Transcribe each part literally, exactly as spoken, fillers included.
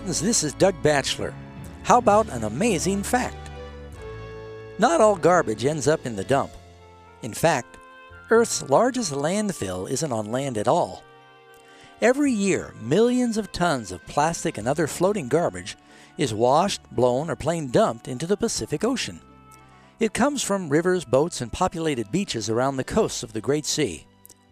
friends, this is Doug Batchelor. How about an amazing fact? Not all garbage ends up in the dump. In fact, Earth's largest landfill isn't on land at all. Every year, millions of tons of plastic and other floating garbage is washed, blown, or plain dumped into the Pacific Ocean. It comes from rivers, boats, and populated beaches around the coasts of the Great Sea.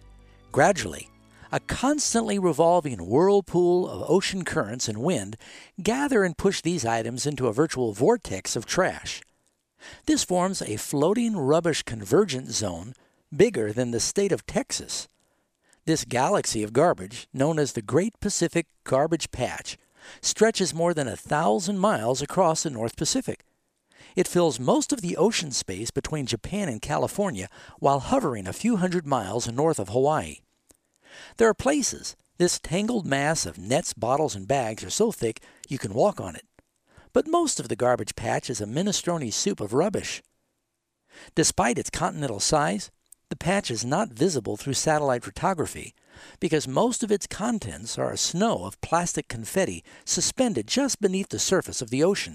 Gradually, a constantly revolving whirlpool of ocean currents and wind gather and push these items into a virtual vortex of trash. This forms a floating rubbish convergence zone bigger than the state of Texas. This galaxy of garbage, known as the Great Pacific Garbage Patch, stretches more than a thousand miles across the North Pacific. It fills most of the ocean space between Japan and California while hovering a few hundred miles north of Hawaii. There are places this tangled mass of nets, bottles, and bags are so thick you can walk on it. But most of the garbage patch is a minestrone soup of rubbish. Despite its continental size, the patch is not visible through satellite photography because most of its contents are a snow of plastic confetti suspended just beneath the surface of the ocean.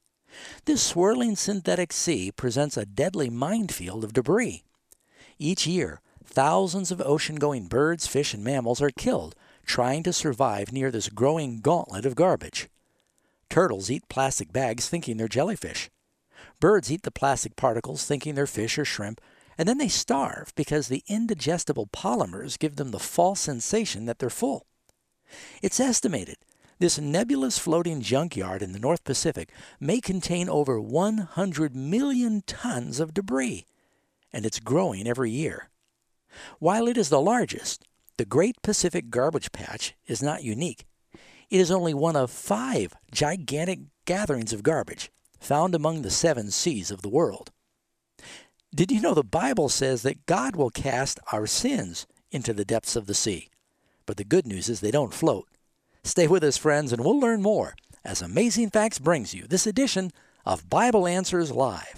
This swirling synthetic sea presents a deadly minefield of debris. Each year, thousands of ocean-going birds, fish, and mammals are killed trying to survive near this growing gauntlet of garbage. Turtles eat plastic bags thinking they're jellyfish. Birds eat the plastic particles thinking they're fish or shrimp, and then they starve because the indigestible polymers give them the false sensation that they're full. It's estimated this nebulous floating junkyard in the North Pacific may contain over one hundred million tons of debris, and it's growing every year. While it is the largest, the Great Pacific Garbage Patch is not unique. It is only one of five gigantic gatherings of garbage found among the seven seas of the world. Did you know the Bible says that God will cast our sins into the depths of the sea? But the good news is they don't float. Stay with us, friends, and we'll learn more as Amazing Facts brings you this edition of Bible Answers Live.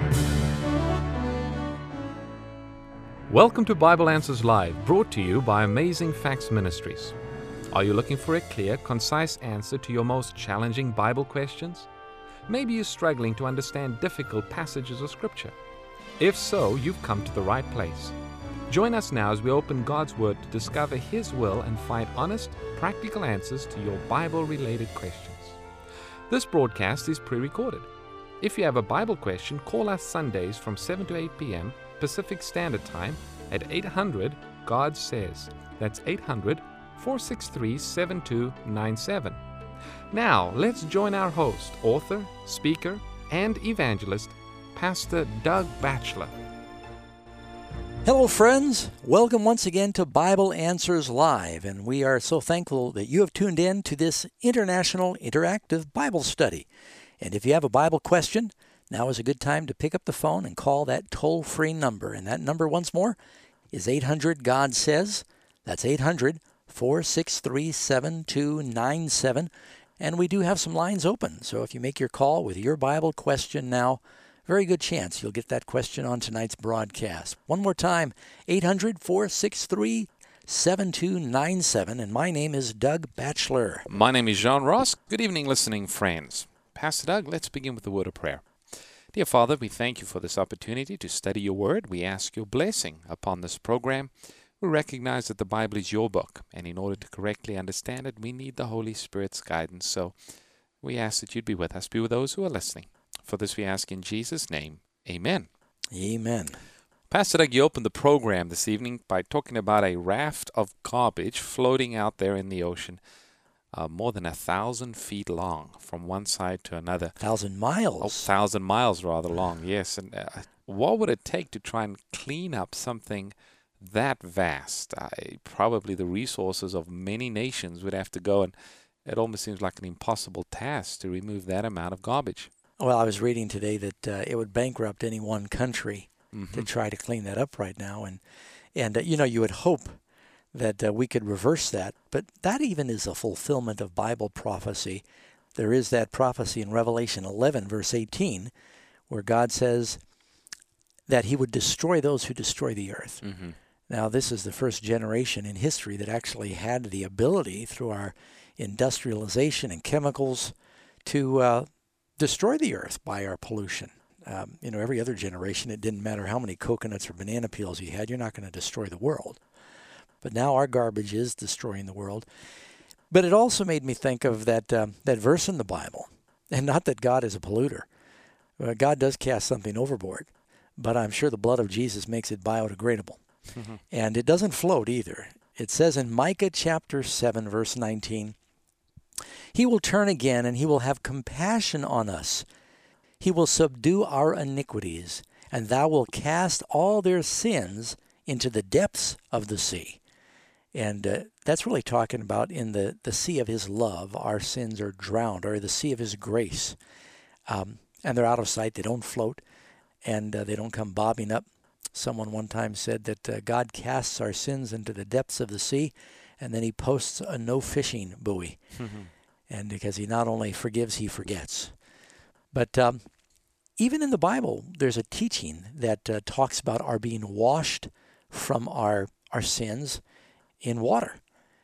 Welcome to Bible Answers Live, brought to you by Amazing Facts Ministries. Are you looking for a clear, concise answer to your most challenging Bible questions? Maybe you're struggling to understand difficult passages of Scripture. If so, you've come to the right place. Join us now as we open God's Word to discover His will and find honest, practical answers to your Bible-related questions. This broadcast is pre-recorded. If you have a Bible question, call us Sundays from seven to eight p.m. Pacific Standard Time at eight hundred God Says. That's eight hundred, four six three, seven two nine seven. Now, let's join our host, author, speaker, and evangelist, Pastor Doug Batchelor. Hello, friends. Welcome once again to Bible Answers Live, and we are so thankful that you have tuned in to this international interactive Bible study. And if you have a Bible question, now is a good time to pick up the phone and call that toll-free number. And that number, once more, is eight hundred God Says. That's eight hundred, four six three, seven two nine seven. And we do have some lines open, so if you make your call with your Bible question now, very good chance you'll get that question on tonight's broadcast. One more time, eight hundred, four six three, seven two nine seven, and my name is Doug Batchelor. My name is Jean Ross. Good evening, listening friends. Pastor Doug, let's begin with the word of prayer. Dear Father, we thank you for this opportunity to study your word. We ask your blessing upon this program. We recognize that the Bible is your book, and in order to correctly understand it, we need the Holy Spirit's guidance. So we ask that you'd be with us, be with those who are listening. For this we ask in Jesus' name, amen. Amen. Pastor Doug, you opened the program this evening by talking about a raft of garbage floating out there in the ocean, uh, more than a thousand feet long from one side to another. Thousand miles. Oh, thousand miles rather long, yes. And uh, what would it take to try and clean up something that vast? Uh, probably the resources of many nations would have to go, and it almost seems like an impossible task to remove that amount of garbage. Well, I was reading today that uh, it would bankrupt any one country mm-hmm. to try to clean that up right now. And, and uh, you know, you would hope that uh, we could reverse that. But that even is a fulfillment of Bible prophecy. There is that prophecy in Revelation eleven, verse eighteen, where God says that he would destroy those who destroy the earth. Mm-hmm. Now, this is the first generation in history that actually had the ability, through our industrialization and chemicals, to uh, destroy the earth by our pollution. Um, you know, every other generation, it didn't matter how many coconuts or banana peels you had, you're not going to destroy the world. But now our garbage is destroying the world. But it also made me think of that um, that verse in the Bible, and not that God is a polluter. Uh, God does cast something overboard, but I'm sure the blood of Jesus makes it biodegradable. Mm-hmm. And it doesn't float either. It says in Micah chapter seven, verse nineteen, He will turn again, and He will have compassion on us. He will subdue our iniquities, and thou wilt cast all their sins into the depths of the sea. And uh, that's really talking about in the, the sea of His love, our sins are drowned, or the sea of His grace. Um, and they're out of sight, they don't float, and uh, they don't come bobbing up. Someone one time said that uh, God casts our sins into the depths of the sea, and then He posts a no-fishing buoy. Mm-hmm. And because He not only forgives, He forgets. But um, even in the Bible, there's a teaching that uh, talks about our being washed from our, our sins in water.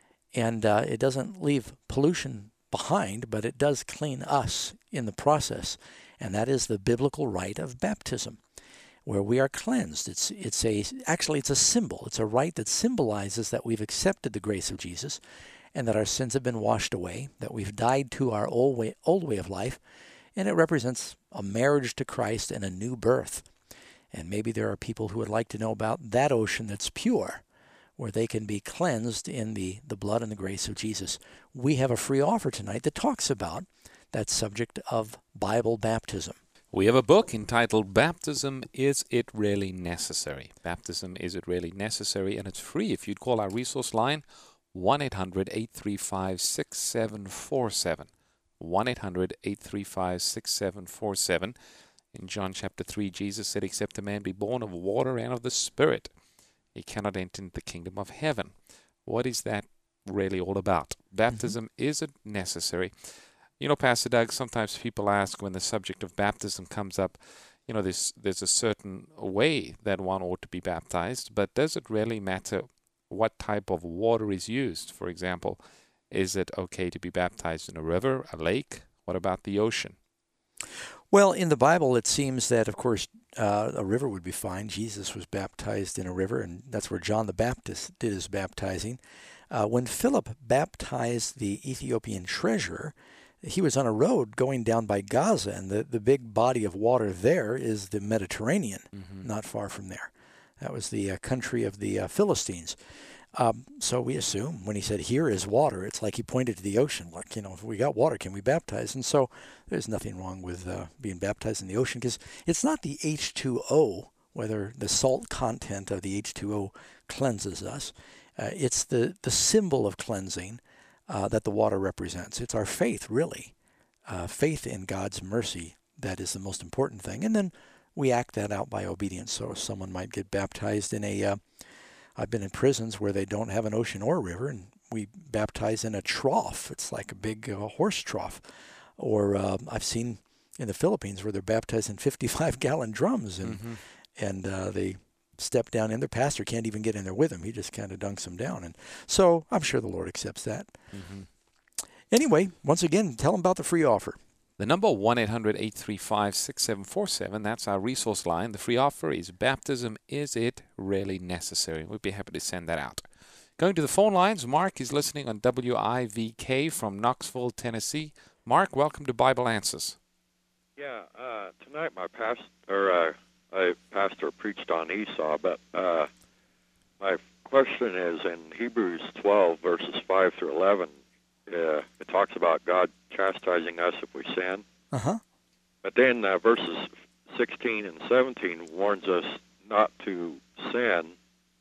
And uh, it doesn't leave pollution behind, but it does clean us in the process. And that is the biblical rite of baptism, where we are cleansed. It's it's a actually it's a symbol. It's a rite that symbolizes that we've accepted the grace of Jesus, and that our sins have been washed away, that we've died to our old way old way of life, and it represents a marriage to Christ and a new birth. And maybe there are people who would like to know about that ocean that's pure, where they can be cleansed in the, the blood and the grace of Jesus. We have a free offer tonight that talks about that subject of Bible baptism. We have a book entitled Baptism, Is It Really Necessary? Baptism, Is It Really Necessary? And it's free if you'd call our resource line, one eight hundred, eight three five, six seven four seven. one eight hundred, eight three five, six seven four seven. In John chapter three, Jesus said, except a man be born of water and of the Spirit, he cannot enter into the kingdom of heaven. What is that really all about? Baptism, mm-hmm. Is it necessary? You know, Pastor Doug, sometimes people ask when the subject of baptism comes up, you know, there's, there's a certain way that one ought to be baptized, but does it really matter what type of water is used? For example, is it okay to be baptized in a river, a lake? What about the ocean? Well, in the Bible, it seems that, of course, uh, a river would be fine. Jesus was baptized in a river, and that's where John the Baptist did his baptizing. Uh, when Philip baptized the Ethiopian treasurer, he was on a road going down by Gaza, and the, the big body of water there is the Mediterranean, mm-hmm. not far from there. That was the uh, country of the uh, Philistines. Um, so we assume when he said, here is water, it's like he pointed to the ocean, like, you know, if we got water, can we baptize? And so there's nothing wrong with uh, being baptized in the ocean, because it's not the H two O, whether the salt content of the H two O cleanses us. Uh, it's the, the symbol of cleansing uh, that the water represents. It's our faith, really. Uh, faith in God's mercy, that is the most important thing. And then we act that out by obedience. So someone might get baptized in a... Uh, I've been in prisons where they don't have an ocean or a river, and we baptize in a trough. It's like a big uh, horse trough. Or uh, I've seen in the Philippines where they're baptized in fifty-five gallon drums, and mm-hmm. and uh, they step down in. Their pastor can't even get in there with them. He just kind of dunks them down. And so I'm sure the Lord accepts that. Mm-hmm. Anyway, once again, tell them about the free offer. The number one eight hundred, eight three five, six seven four seven, that's our resource line. The free offer is Baptism, Is It Really Necessary? We'd be happy to send that out. Going to the phone lines, Mark is listening on W I V K from Knoxville, Tennessee. Mark, welcome to Bible Answers. Yeah, uh, tonight my past, or, uh, my pastor preached on Esau, but uh, my question is in Hebrews twelve, verses five through eleven, Uh, it talks about God chastising us if we sin. Uh-huh. But then uh, verses sixteen and seventeen warns us not to sin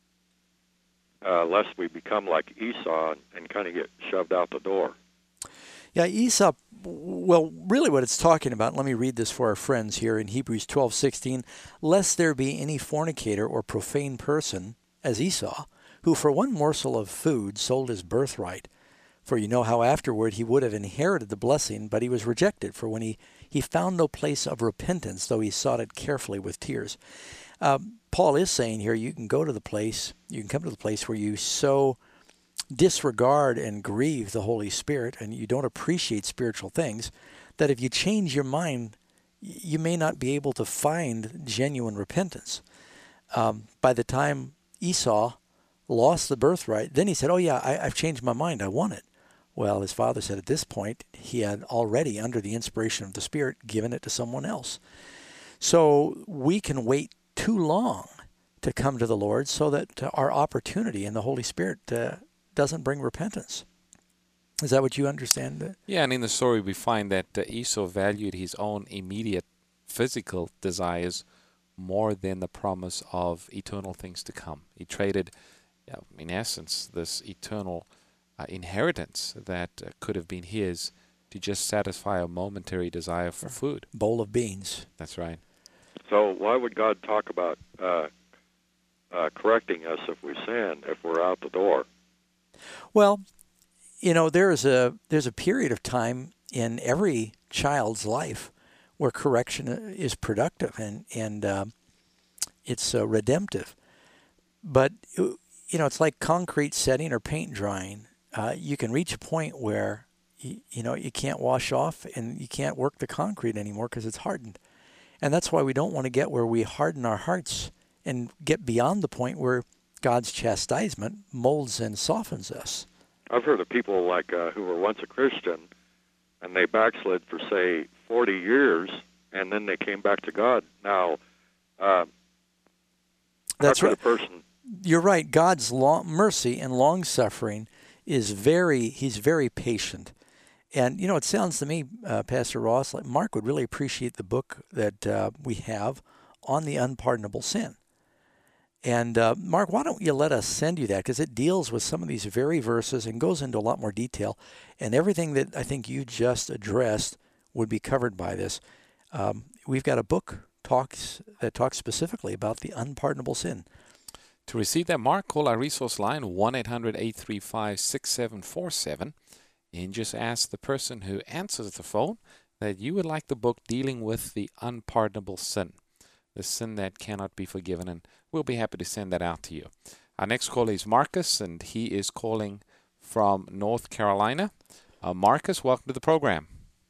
uh, lest we become like Esau and, and kind of get shoved out the door. Yeah, Esau, well, really what it's talking about, let me read this for our friends here in Hebrews twelve sixteen, lest there be any fornicator or profane person, as Esau, who for one morsel of food sold his birthright. For you know how afterward he would have inherited the blessing, but he was rejected, for when he, he found no place of repentance, though he sought it carefully with tears. Um, Paul is saying here, you can go to the place, you can come to the place where you so disregard and grieve the Holy Spirit and you don't appreciate spiritual things, that if you change your mind, you may not be able to find genuine repentance. Um, by the time Esau lost the birthright, then he said, oh yeah, I, I've changed my mind, I want it. Well, his father said at this point, he had already, under the inspiration of the Spirit, given it to someone else. So we can wait too long to come to the Lord so that our opportunity in the Holy Spirit uh, doesn't bring repentance. Is that what you understand? Yeah, and in the story we find that uh, Esau valued his own immediate physical desires more than the promise of eternal things to come. He traded, uh, in essence, this eternal uh, inheritance that uh, could have been his to just satisfy a momentary desire for food. Bowl of beans. That's right. So why would God talk about uh, uh, correcting us if we sin, if we're out the door? Well, you know, there's a there's a period of time in every child's life where correction is productive and and uh, it's uh, redemptive. But you know, it's like concrete setting or paint drying. Uh, you can reach a point where you, you know you can't wash off and you can't work the concrete anymore because it's hardened. And that's why we don't want to get where we harden our hearts and get beyond the point where God's chastisement molds and softens us. I've heard of people like uh, who were once a Christian, and they backslid for, say, forty years, and then they came back to God. Now, uh, that's right. A person... You're right. God's long, mercy and long-suffering is very, he's very patient. And, you know, it sounds to me, uh, Pastor Ross, like Mark would really appreciate the book that uh, we have on the unpardonable sin. And, uh, Mark, why don't you let us send you that? Because it deals with some of these very verses and goes into a lot more detail. And everything that I think you just addressed would be covered by this. Um, we've got a book talks that talks specifically about the unpardonable sin. To receive that, Mark, call our resource line, one eight hundred, eight three five, six seven four seven, and just ask the person who answers the phone that you would like the book dealing with the unpardonable sin, the sin that cannot be forgiven, and we'll be happy to send that out to you. Our next caller is Marcus, and he is calling from North Carolina. Uh, Marcus, welcome to the program.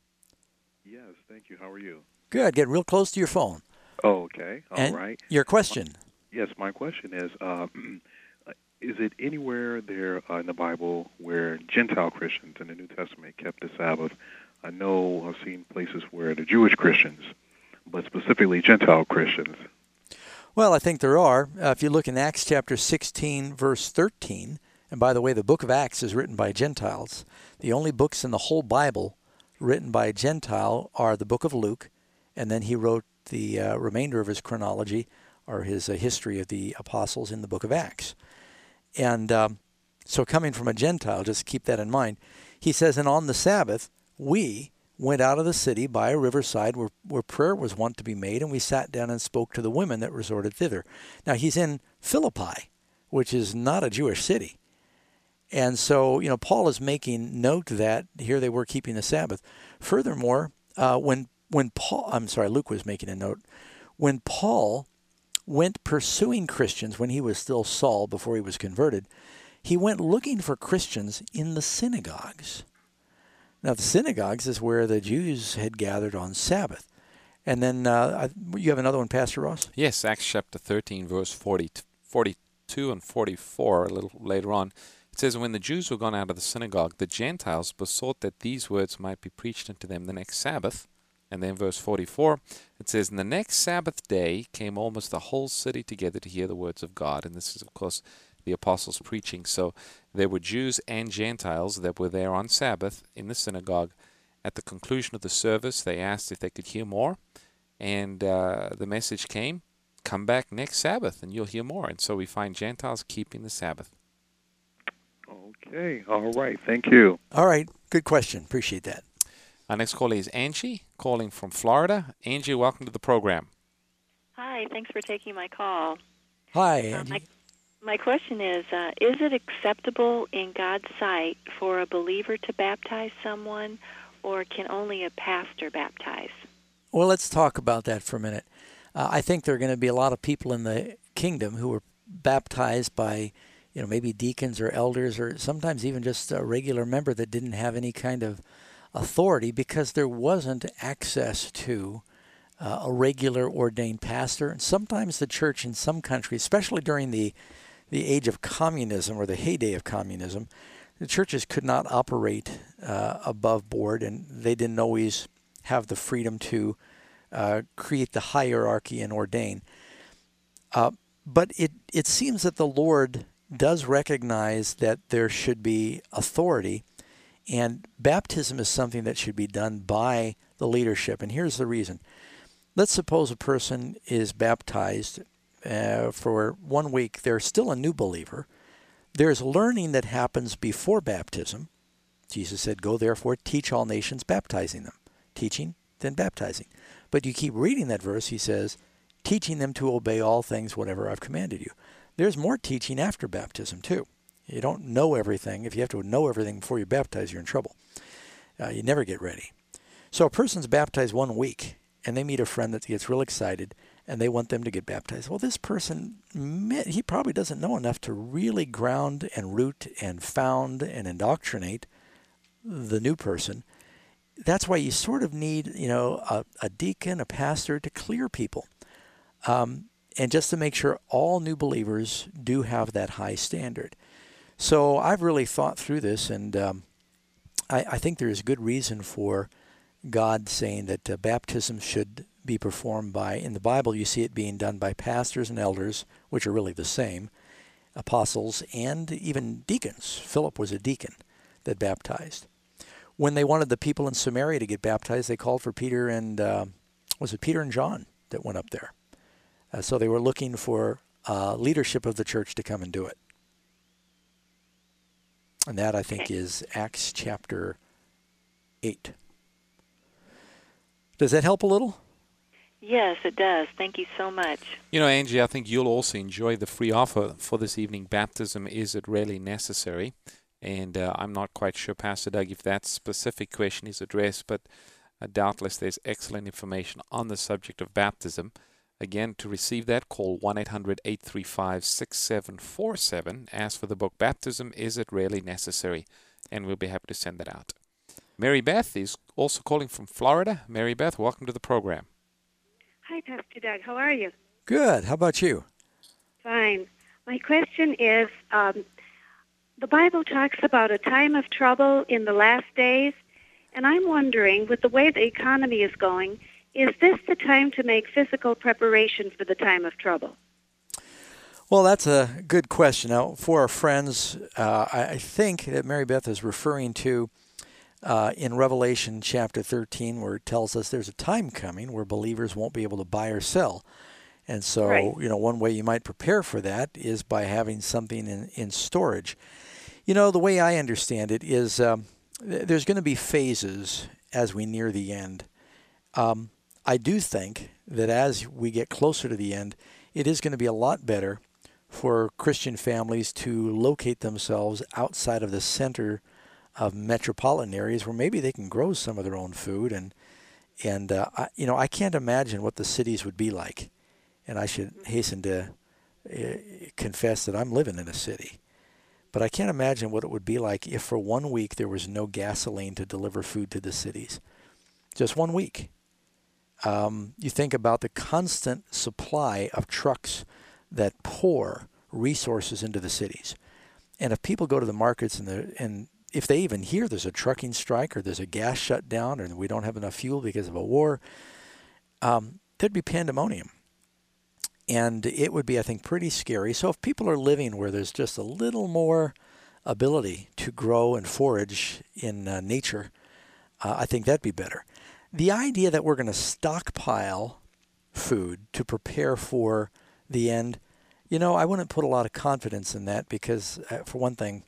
Yes, thank you. How are you? Good. Get real close to your phone. Oh, okay. All and right. Your question. Yes, my question is, um, is it anywhere there uh, in the Bible where Gentile Christians in the New Testament kept the Sabbath? I know I've seen places where the Jewish Christians, but specifically Gentile Christians. Well, I think there are. Uh, if you look in Acts chapter sixteen, verse thirteen, and by the way, the book of Acts is written by Gentiles. The only books in the whole Bible written by a Gentile are the book of Luke, and then he wrote the uh, remainder of his chronology, or his uh, history of the apostles, in the book of Acts. And um, so coming from a Gentile, just keep that in mind. He says, and on the Sabbath, we went out of the city by a riverside where, where prayer was wont to be made, and we sat down and spoke to the women that resorted thither. Now, he's in Philippi, which is not a Jewish city. And so, you know, Paul is making note that here they were keeping the Sabbath. Furthermore, uh, when when Paul, I'm sorry, Luke was making a note, when Paul went pursuing Christians when he was still Saul before he was converted, he went looking for Christians in the synagogues. Now, the synagogues is where the Jews had gathered on Sabbath. And then uh, you have another one, Pastor Ross? Yes, Acts chapter thirteen, verse forty, forty-two and forty-four, a little later on. It says, when the Jews were gone out of the synagogue, the Gentiles besought that these words might be preached unto them the next Sabbath. And then verse forty-four, it says, and the next Sabbath day came almost the whole city together to hear the words of God. And this is, of course, the apostles preaching. So there were Jews and Gentiles that were there on Sabbath in the synagogue. At the conclusion of the service, they asked if they could hear more. And uh, the message came, come back next Sabbath and you'll hear more. And so we find Gentiles keeping the Sabbath. Okay. All right. Thank you. All right. Good question. Appreciate that. Our next caller is Angie, calling from Florida. Angie, welcome to the program. Hi, thanks for taking my call. Hi, Uh, Angie. my, my question is, uh, is it acceptable in God's sight for a believer to baptize someone, or can only a pastor baptize? Well, let's talk about that for a minute. Uh, I think there are going to be a lot of people in the kingdom who were baptized by, you know, maybe deacons or elders or sometimes even just a regular member that didn't have any kind of authority because there wasn't access to uh, a regular ordained pastor. And sometimes the church in some countries, especially during the, the age of communism or the heyday of communism, the churches could not operate uh, above board, and they didn't always have the freedom to uh, create the hierarchy and ordain. Uh, but it, it seems that the Lord does recognize that there should be authority, and baptism is something that should be done by the leadership. And here's the reason. Let's suppose a person is baptized uh, for one week. They're still a new believer. There's learning that happens before baptism. Jesus said, "Go therefore, teach all nations, baptizing them." Teaching, then baptizing. But you keep reading that verse, he says, teaching them to obey all things, whatever I've commanded you. There's more teaching after baptism, too. You don't know everything. If you have to know everything before you baptize, you're in trouble. Uh, you never get ready. So a person's baptized one week, and they meet a friend that gets real excited, and they want them to get baptized. Well, this person, he probably doesn't know enough to really ground and root and found and indoctrinate the new person. That's why you sort of need, you know, a, a deacon, a pastor to clear people. Um, and just to make sure all new believers do have that high standard. So I've really thought through this, and um, I, I think there is good reason for God saying that uh, baptism should be performed by, in the Bible you see it being done by pastors and elders, which are really the same, apostles, and even deacons. Philip was a deacon that baptized. When they wanted the people in Samaria to get baptized, they called for Peter and, uh, was it Peter and John that went up there? Uh, so they were looking for uh, leadership of the church to come and do it. And that, I think, is Acts chapter eight. Does that help a little? Yes, it does. Thank you so much. You know, Angie, I think you'll also enjoy the free offer for this evening. Baptism, is it really necessary? And uh, I'm not quite sure, Pastor Doug, if that specific question is addressed, but uh, doubtless there's excellent information on the subject of baptism. Again, to receive that, call one eight hundred, eight three five, six seven four seven. Ask for the book, Baptism, Is It Really Necessary? And we'll be happy to send that out. Mary Beth is also calling from Florida. Mary Beth, welcome to the program. Hi, Pastor Doug. How are you? Good. How about you? Fine. My question is, um, the Bible talks about a time of trouble in the last days, and I'm wondering, with the way the economy is going, is this the time to make physical preparation for the time of trouble? Well, that's a good question. Now, for our friends, uh, I think that Mary Beth is referring to uh, in Revelation chapter thirteen, where it tells us there's a time coming where believers won't be able to buy or sell. And so, right. you know, one way you might prepare for that is by having something in, in storage. You know, the way I understand it is um, th- there's going to be phases as we near the end. Um, I do think that as we get closer to the end, it is going to be a lot better for Christian families to locate themselves outside of the center of metropolitan areas where maybe they can grow some of their own food. And, and uh, I, you know, I can't imagine what the cities would be like. And I should hasten to uh, confess that I'm living in a city. But I can't imagine what it would be like if for one week there was no gasoline to deliver food to the cities. Just one week. Um, you think about the constant supply of trucks that pour resources into the cities. And if people go to the markets and, the, and if they even hear there's a trucking strike or there's a gas shutdown or we don't have enough fuel because of a war, um, there'd be pandemonium. And it would be, I think, pretty scary. So if people are living where there's just a little more ability to grow and forage in uh, nature, uh, I think that'd be better. The idea that we're going to stockpile food to prepare for the end, you know, I wouldn't put a lot of confidence in that because, uh, for one thing,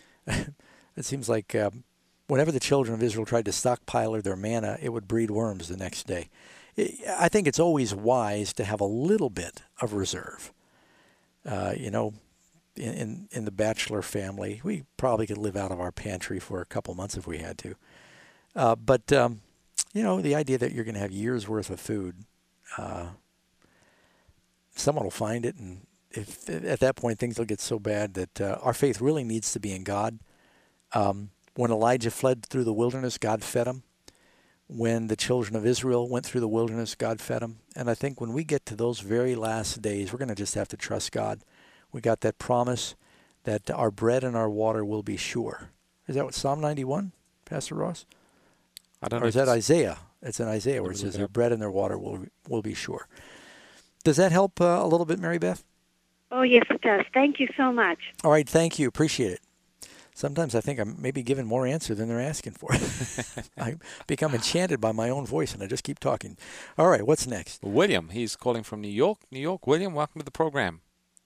it seems like um, whenever the children of Israel tried to stockpile their manna, it would breed worms the next day. I think it's always wise to have a little bit of reserve. Uh, you know, in, in in the bachelor family, we probably could live out of our pantry for a couple months if we had to. Uh, but, um, you know, the idea that you're going to have years' worth of food, uh, someone will find it and if at that point things will get so bad that uh, our faith really needs to be in God. Um, when Elijah fled through the wilderness, God fed him. When the children of Israel went through the wilderness, God fed them. And I think when we get to those very last days, we're going to just have to trust God. We got that promise that our bread and our water will be sure. Is that what Psalm ninety-one, Pastor Ross? I don't or know. is that Isaiah? It's in Isaiah where it says their bread and their water will will be sure. Does that help uh, a little bit, Mary Beth? Oh, yes, it does. Thank you so much. All right, thank you. Appreciate it. Sometimes I think I'm maybe giving more answer than they're asking for. I become enchanted by my own voice, and I just keep talking. All right, what's next? William, he's calling from New York. New York, William, welcome to the program.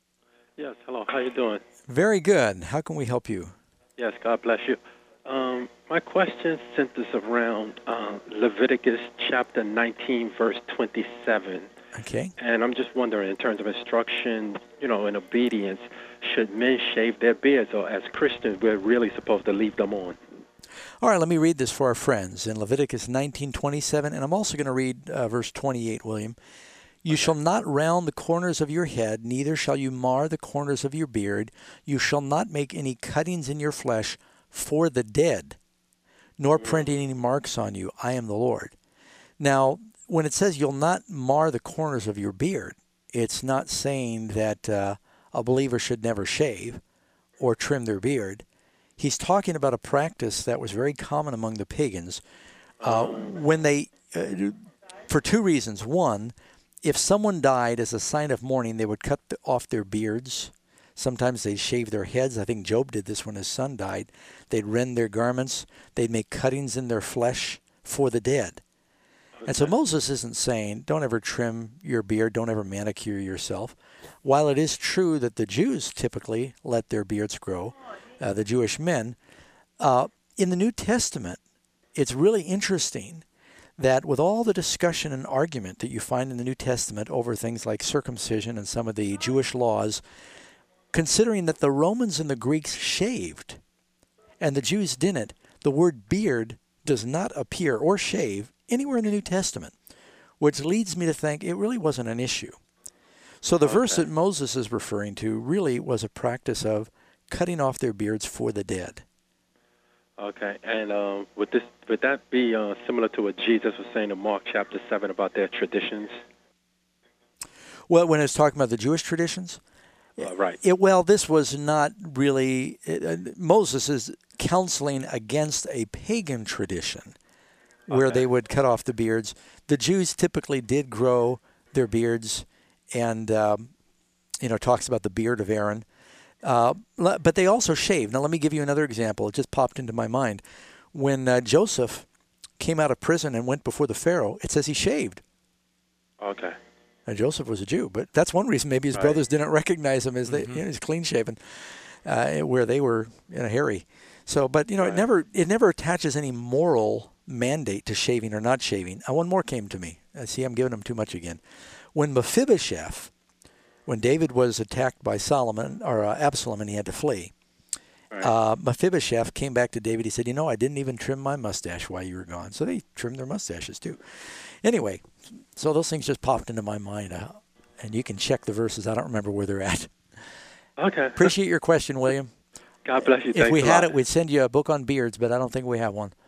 Yes, hello. How you doing? Very good. How can we help you? Yes, God bless you. Um, my question centers around uh, Leviticus chapter nineteen, verse twenty-seven. Okay. And I'm just wondering, in terms of instruction, you know, and obedience, should men shave their beards, or as Christians, we're really supposed to leave them on? All right, let me read this for our friends in Leviticus nineteen twenty-seven, and I'm also going to read uh, verse twenty-eight, William. You shall not round the corners of your head, neither shall you mar the corners of your beard. You shall not make any cuttings in your flesh for the dead, nor print any marks on you. I am the Lord. Now, when it says you'll not mar the corners of your beard, it's not saying that uh, a believer should never shave or trim their beard. He's talking about a practice that was very common among the pagans uh, when they, uh, for two reasons. One, if someone died as a sign of mourning, they would cut off their beards. Sometimes they'd shave their heads. I think Job did this when his son died. They'd rend their garments. They'd make cuttings in their flesh for the dead. And so Moses isn't saying, don't ever trim your beard, don't ever manicure yourself. While it is true that the Jews typically let their beards grow, uh, the Jewish men, uh, in the New Testament, it's really interesting that with all the discussion and argument that you find in the New Testament over things like circumcision and some of the Jewish laws, considering that the Romans and the Greeks shaved and the Jews didn't, the word beard does not appear or shave anywhere in the New Testament, which leads me to think it really wasn't an issue. So the okay. verse that Moses is referring to really was a practice of cutting off their beards for the dead. Okay, and um, would this would that be uh, similar to what Jesus was saying in Mark chapter seven about their traditions? Well, when it's talking about the Jewish traditions? Uh, right. It, well, this was not really, it, uh, Moses is counseling against a pagan tradition where okay. they would cut off the beards. The Jews typically did grow their beards, and, um, you know, talks about the beard of Aaron. Uh, but they also shaved. Now, let me give you another example. It just popped into my mind. When uh, Joseph came out of prison and went before the Pharaoh, it says he shaved. Okay. And Joseph was a Jew, but that's one reason maybe his right. brothers didn't recognize him as they, mm-hmm. you know, he's clean-shaven, uh, where they were in a hairy. So, but, you know, right. it never it never attaches any moral mandate to shaving or not shaving. Uh, one more came to me. I see I'm giving him too much again. When Mephibosheth, when David was attacked by Solomon or uh, Absalom and he had to flee, right. uh, Mephibosheth came back to David. He said, you know, I didn't even trim my mustache while you were gone. So they trimmed their mustaches too. Anyway, so those things just popped into my mind. Uh, and you can check the verses. I don't remember where they're at. Okay. Appreciate your question, William. God bless you. If Thanks we a had lot. it, we'd send you a book on beards, but I don't think we have one.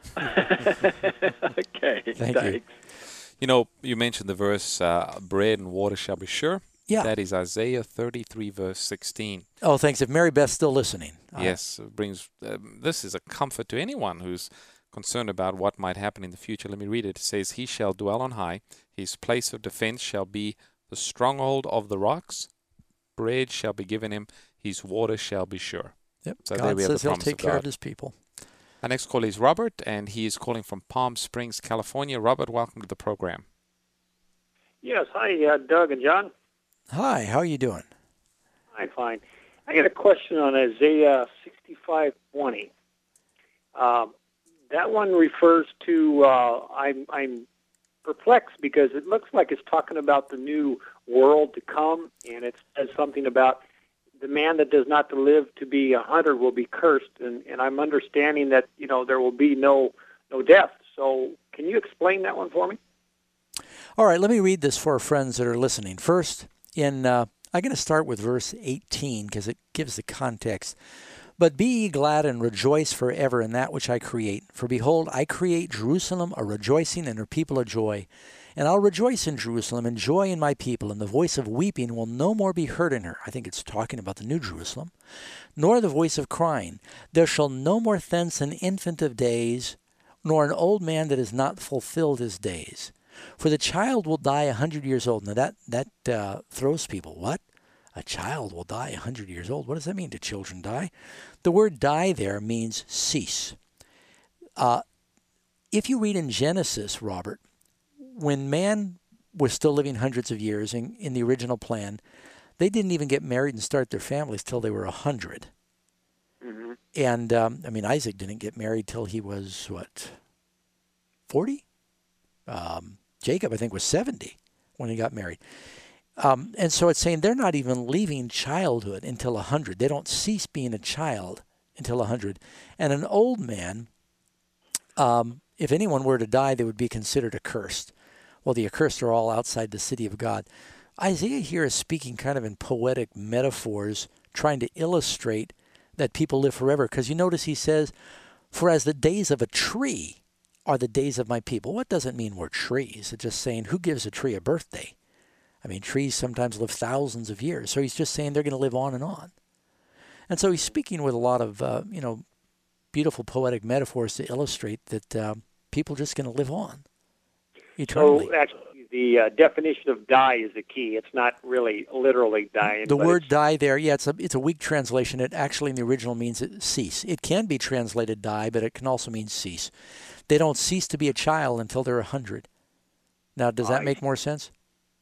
Okay. Thank thanks. you. You know, you mentioned the verse, uh, bread and water shall be sure. Yeah. That is Isaiah thirty-three, verse sixteen. Oh, thanks. If Mary Beth's still listening. Yes, it brings. Uh, this is a comfort to anyone who's concerned about what might happen in the future. Let me read it. It says, he shall dwell on high. His place of defense shall be the stronghold of the rocks. Bread shall be given him. His water shall be sure. Yep. So God there we have says the he'll promise take of care God. of his people. Our next caller is Robert, and he is calling from Palm Springs, California. Robert, welcome to the program. Yes. Hi, uh, Doug and John. Hi. How are you doing? I'm fine. I got a question on Isaiah sixty-five twenty. Um, that one refers to, uh, I'm, I'm perplexed because it looks like it's talking about the new world to come, and it says something about the man that does not live to be a hunter will be cursed, and, and I'm understanding that, you know, there will be no no death. So can you explain that one for me? All right, let me read this for our friends that are listening. First, in uh, I'm going to start with verse eighteen because it gives the context. But be ye glad and rejoice forever in that which I create. For behold, I create Jerusalem a rejoicing and her people a joy. And I'll rejoice in Jerusalem and joy in my people, and the voice of weeping will no more be heard in her. I think it's talking about the New Jerusalem. Nor the voice of crying. There shall no more thence an infant of days, nor an old man that has not fulfilled his days. For the child will die a hundred years old. Now that, that uh, throws people. What? A child will die a hundred years old. What does that mean? Do children die? The word die there means cease. Uh, if you read in Genesis, Robert, when man was still living hundreds of years in, in the original plan, they didn't even get married and start their families till they were a hundred. Mm-hmm. And, um, I mean, Isaac didn't get married till he was, what, forty? Um, Jacob, I think, was seventy when he got married. Um, and so it's saying they're not even leaving childhood until one hundred. They don't cease being a child until one hundred. And an old man, um, if anyone were to die, they would be considered accursed. Well, the accursed are all outside the city of God. Isaiah here is speaking kind of in poetic metaphors, trying to illustrate that people live forever. Because you notice he says, for as the days of a tree are the days of my people. What does it mean we're trees? It's just saying, who gives a tree a birthday? I mean, trees sometimes live thousands of years. So he's just saying they're going to live on and on. And so he's speaking with a lot of, uh, you know, beautiful poetic metaphors to illustrate that uh, people are just going to live on eternally. So actually, the uh, definition of die is the key. It's not really literally dying. The but word it's... die there, yeah, it's a, it's a weak translation. It actually in the original means it cease. It can be translated die, but it can also mean cease. They don't cease to be a child until they're a hundred. Now, does that I... make more sense?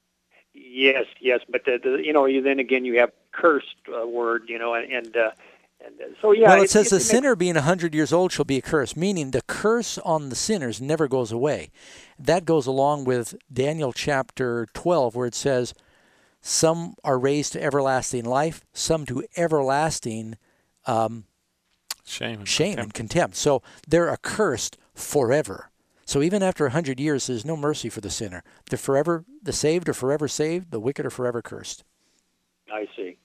Yes, yes, but the, the, you know, you then again you have cursed uh, word, you know, and and, uh, and uh, so yeah. Well, it, it says it, the it sinner being a hundred years old shall be accursed, meaning the curse on the sinners never goes away. That goes along with Daniel chapter twelve, where it says, "Some are raised to everlasting life, some to everlasting um, shame, and, shame contempt. and contempt." So they're accursed forever. So even after a hundred years, there's no mercy for the sinner. The forever, the saved are forever saved. The wicked are forever cursed. I see.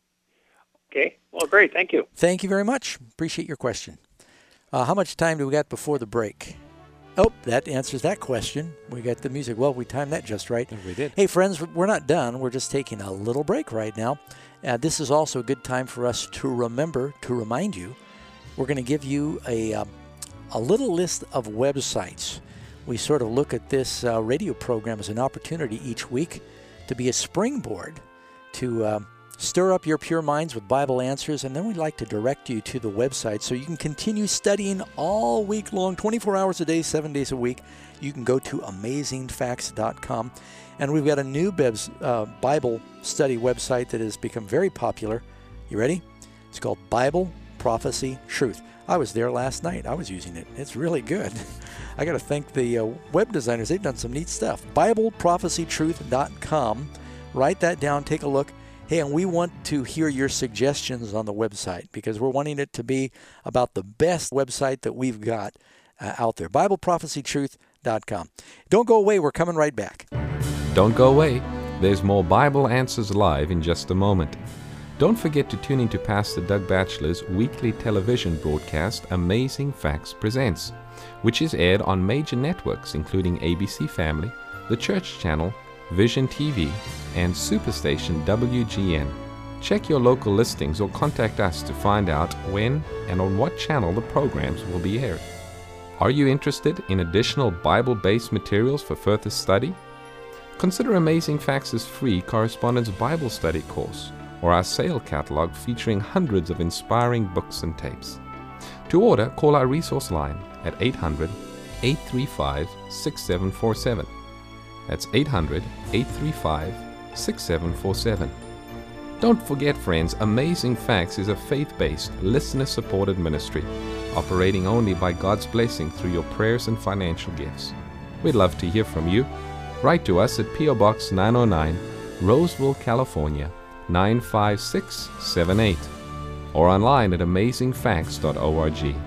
Okay. Well, great. Thank you. Thank you very much. Appreciate your question. Uh, how much time do we got before the break? Oh, that answers that question. We got the music. Well, we timed that just right. We did. Hey, friends, we're not done. We're just taking a little break right now. Uh, this is also a good time for us to remember, to remind you, we're going to give you a... Uh, a little list of websites. We sort of look at this uh, radio program as an opportunity each week to be a springboard to uh, stir up your pure minds with Bible answers, and then we'd like to direct you to the website so you can continue studying all week long, twenty-four hours a day, seven days a week. You can go to amazing facts dot com, and we've got a new Bibs, uh, Bible study website that has become very popular. You ready? It's called Bible Prophecy Truth. I was there last night. I was using it. It's really good. I got to thank the uh, web designers. They've done some neat stuff. Bible Prophecy Truth dot com. Write that down. Take a look. Hey, and we want to hear your suggestions on the website because we're wanting it to be about the best website that we've got uh, out there. Bible Prophecy Truth dot com. Don't go away. We're coming right back. Don't go away. There's more Bible Answers Live in just a moment. Don't forget to tune in to Pastor Doug Batchelor's weekly television broadcast, Amazing Facts Presents, which is aired on major networks including A B C Family, The Church Channel, Vision T V, and Superstation W G N. Check your local listings or contact us to find out when and on what channel the programs will be aired. Are you interested in additional Bible-based materials for further study? Consider Amazing Facts' free Correspondence Bible Study course, or our sale catalog featuring hundreds of inspiring books and tapes. To order, call our resource line at eight hundred, eight three five, six seven four seven. That's eight hundred, eight three five, six seven four seven. Don't forget, friends, Amazing Facts is a faith-based, listener-supported ministry, operating only by God's blessing through your prayers and financial gifts. We'd love to hear from you. Write to us at P O Box nine oh nine, Roseville, California, nine five six seven eight, or online at amazing facts dot org.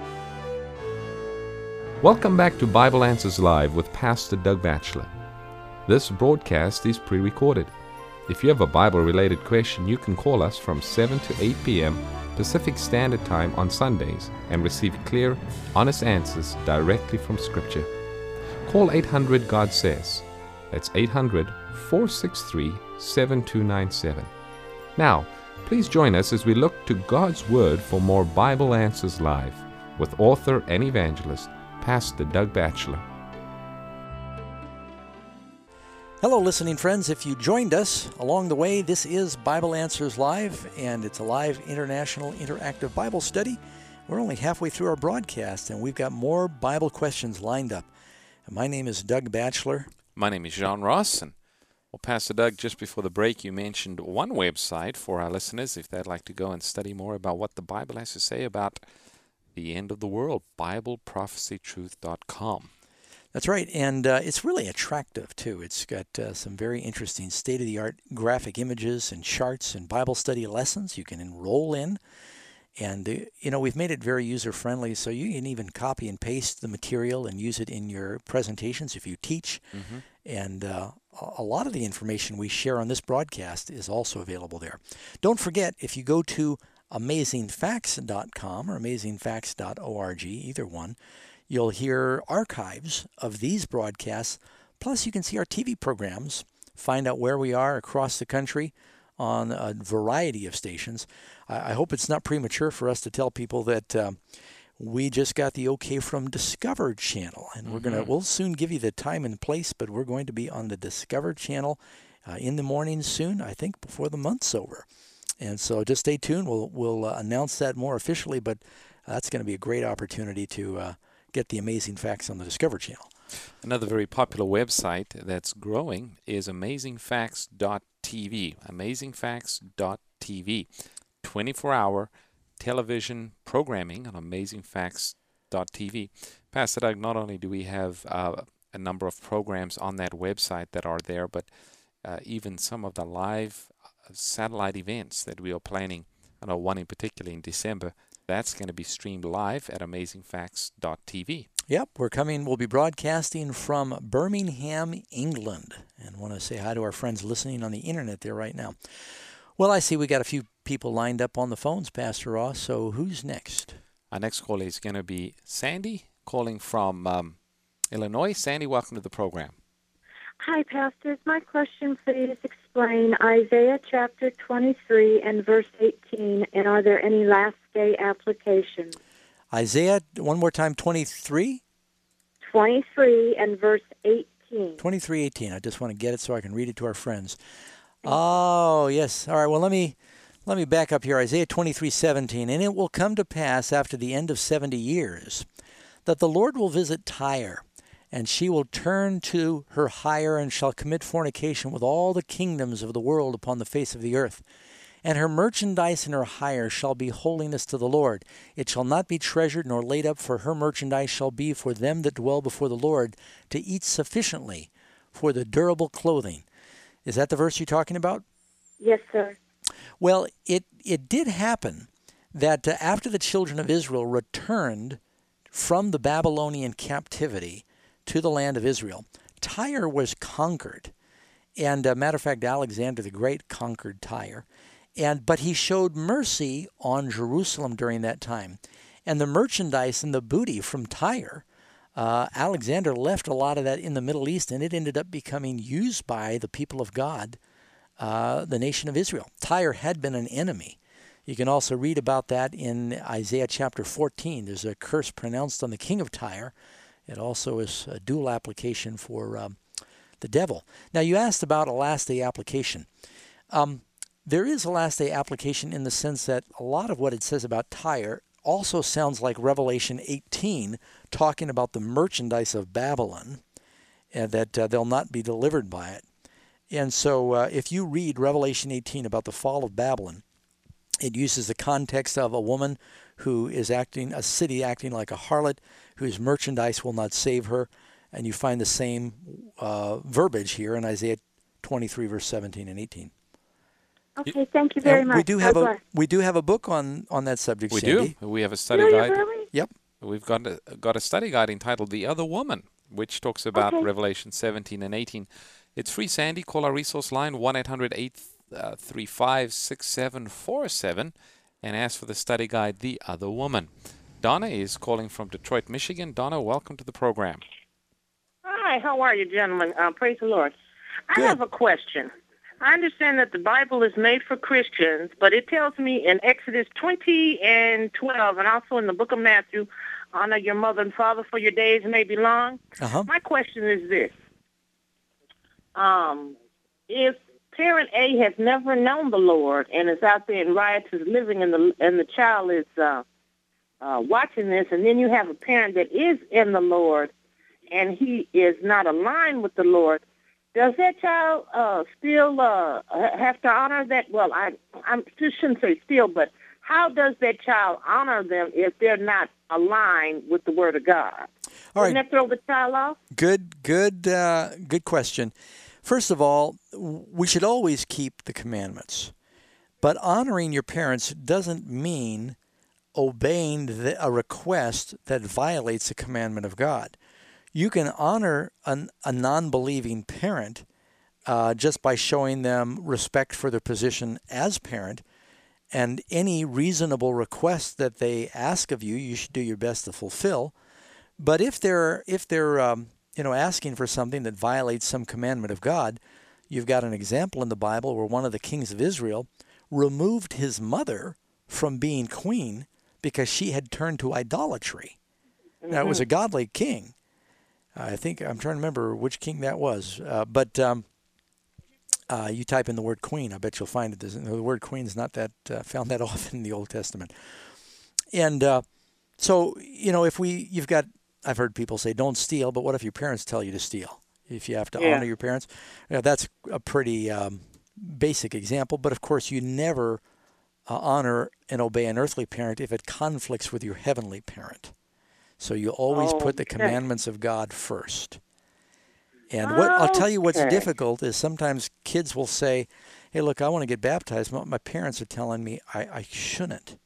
Welcome back to Bible Answers Live with Pastor Doug Batchelor. This broadcast is pre-recorded. If you have a Bible-related question, you can call us from seven to eight p.m. Pacific Standard Time on Sundays and receive clear, honest answers directly from Scripture. Call eight hundred God Says. That's eight hundred, four six three, seven two nine seven. Now, please join us as we look to God's Word for more Bible Answers Live with author and evangelist, Pastor Doug Batchelor. Hello, listening friends. If you joined us along the way, this is Bible Answers Live, and it's a live international interactive Bible study. We're only halfway through our broadcast, and we've got more Bible questions lined up. And my name is Doug Batchelor. My name is John Ross, and well, Pastor Doug, just before the break, you mentioned one website for our listeners if they'd like to go and study more about what the Bible has to say about the end of the world, Bible Prophecy Truth dot com. That's right, and uh, it's really attractive, too. It's got uh, some very interesting state-of-the-art graphic images and charts and Bible study lessons you can enroll in. And, uh, you know, we've made it very user-friendly, so you can even copy and paste the material and use it in your presentations if you teach. Mm-hmm. And uh, a lot of the information we share on this broadcast is also available there. Don't forget, if you go to amazing facts dot com or amazing facts dot org, either one, you'll hear archives of these broadcasts, plus you can see our T V programs, find out where we are across the country on a variety of stations. I, I hope it's not premature for us to tell people that uh, we just got the okay from Discover Channel, and mm-hmm. we're gonna we'll soon give you the time and place, but we're going to be on the Discover Channel uh, in the morning soon, I think before the month's over. And so just stay tuned. We'll, we'll uh, announce that more officially, but uh, that's going to be a great opportunity to uh, get the amazing facts on the Discover Channel. Another very popular website that's growing is amazing facts dot t v. amazing facts dot t v. twenty-four hour television programming on amazing facts dot t v. Pastor Doug, not only do we have uh, a number of programs on that website that are there, but uh, even some of the live satellite events that we are planning. I know one in particular in December. That's going to be streamed live at amazing facts dot t v. Yep, we're coming. We'll be broadcasting from Birmingham, England. And want to say hi to our friends listening on the internet there right now. Well, I see we got a few people lined up on the phones, Pastor Ross. So who's next? Our next caller is going to be Sandy, calling from um, Illinois. Sandy, welcome to the program. Hi, pastors. My question, please explain Isaiah chapter twenty-three and verse eighteen, and are there any last day applications? Isaiah, one more time, twenty-three? twenty-three and verse eighteen. twenty-three eighteen. I just want to get it so I can read it to our friends. Oh, yes. All right, well, let me let me back up here. Isaiah twenty-three seventeen. And it will come to pass after the end of seventy years that the Lord will visit Tyre, and she will turn to her hire and shall commit fornication with all the kingdoms of the world upon the face of the earth. And her merchandise and her hire shall be holiness to the Lord. It shall not be treasured nor laid up, for her merchandise shall be for them that dwell before the Lord, to eat sufficiently for the durable clothing. Is that the verse you're talking about? Yes, sir. Well, it, it did happen that uh, after the children of Israel returned from the Babylonian captivity to the land of Israel, Tyre was conquered. And uh, matter of fact, Alexander the Great conquered Tyre. And but he showed mercy on Jerusalem during that time. And the merchandise and the booty from Tyre, uh, Alexander left a lot of that in the Middle East, and it ended up becoming used by the people of God, uh, the nation of Israel. Tyre had been an enemy. You can also read about that in Isaiah chapter fourteen. There's a curse pronounced on the king of Tyre. It also is a dual application for um, the devil. Now, you asked about a last day application. Um, there is a last day application in the sense that a lot of what it says about Tyre also sounds like Revelation eighteen, talking about the merchandise of Babylon, and that uh, they'll not be delivered by it. And so uh, if you read Revelation eighteen about the fall of Babylon, it uses the context of a woman who is acting, a city acting like a harlot, whose merchandise will not save her. And you find the same uh, verbiage here in Isaiah twenty-three, verse seventeen and eighteen. Okay, thank you very and much. We do have a we do have a book on, on that subject, We Sandy. do. We have a study Do you guide. really? Yep. We've got a, got a study guide entitled The Other Woman, which talks about Okay. Revelation seventeen and eighteen. It's free, Sandy. Call our resource line, one eight hundred, eight three five, six seven four seven, and ask for the study guide, The Other Woman. Donna is calling from Detroit, Michigan. Donna, welcome to the program. Hi, how are you, gentlemen? Uh, praise the Lord. I Good. have a question. I understand that the Bible is made for Christians, but it tells me in Exodus twenty and twelve, and also in the book of Matthew, honor your mother and father for your days may be long. Uh-huh. My question is this. Um, if parent A has never known the Lord and is out there in riotous living, and the and the child is uh, uh, watching this, and then you have a parent that is in the Lord and he is not aligned with the Lord, does that child uh, still uh, have to honor that? Well, I I just shouldn't say still, but how does that child honor them if they're not aligned with the Word of God? All right. Doesn't that throw the child off? Good, good, uh, good question. First of all, we should always keep the commandments. But honoring your parents doesn't mean obeying the, a request that violates a commandment of God. You can honor an, a non-believing parent uh, just by showing them respect for their position as parent, and any reasonable request that they ask of you, you should do your best to fulfill. But if they're if they're um, you know asking for something that violates some commandment of God, you've got an example in the Bible where one of the kings of Israel removed his mother from being queen because she had turned to idolatry. Mm-hmm. Now, it was a godly king. I think I'm trying to remember which king that was, uh, but um, uh, you type in the word queen, I bet you'll find it. The word queen is not that uh, found that often in the Old Testament. And uh, so, you know, if we, you've got, I've heard people say, don't steal, but what if your parents tell you to steal? If you have to Yeah. honor your parents, you know, that's a pretty um, basic example. But of course, you never uh, honor and obey an earthly parent if it conflicts with your heavenly parent. So you always Oh, put the okay. commandments of God first. And what I'll tell you what's Okay. difficult is sometimes kids will say, hey, look, I want to get baptized. but My parents are telling me I, I shouldn't.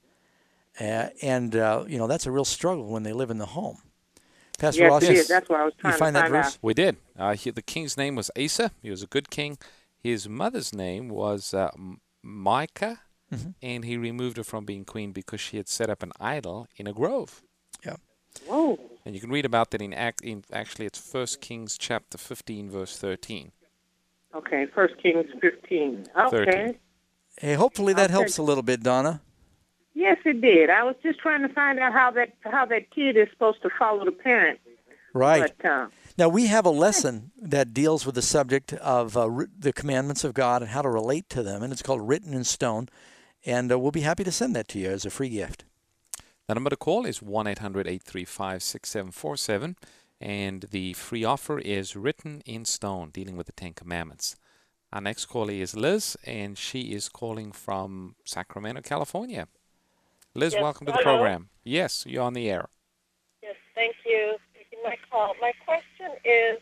Uh, and, uh, you know, that's a real struggle when they live in the home. Pastor Yes, Ross, it is. That's what I was trying you find to that find verse? out. We did. Uh, he, the king's name was Asa. He was a good king. His mother's name was uh, M- Micah, Mhm. and he removed her from being queen because she had set up an idol in a grove. Yeah. Whoa. And you can read about that in, act, in actually it's First Kings chapter fifteen, verse thirteen. Okay, First Kings fifteen. Okay. thirteen. Hey, hopefully that Okay. helps a little bit, Donna. Yes, it did. I was just trying to find out how that how that kid is supposed to follow the parent. Right. But uh, Now, we have a lesson that deals with the subject of uh, ri- the commandments of God and how to relate to them, and it's called Written in Stone, and uh, we'll be happy to send that to you as a free gift. The number to call is one eight hundred, eight three five, six seven four seven, and the free offer is Written in Stone, dealing with the Ten Commandments. Our next caller is Liz, and she is calling from Sacramento, California. Liz, Yes, welcome to the hello. program. Yes, you're on the air. Yes, thank you for taking my call. My question is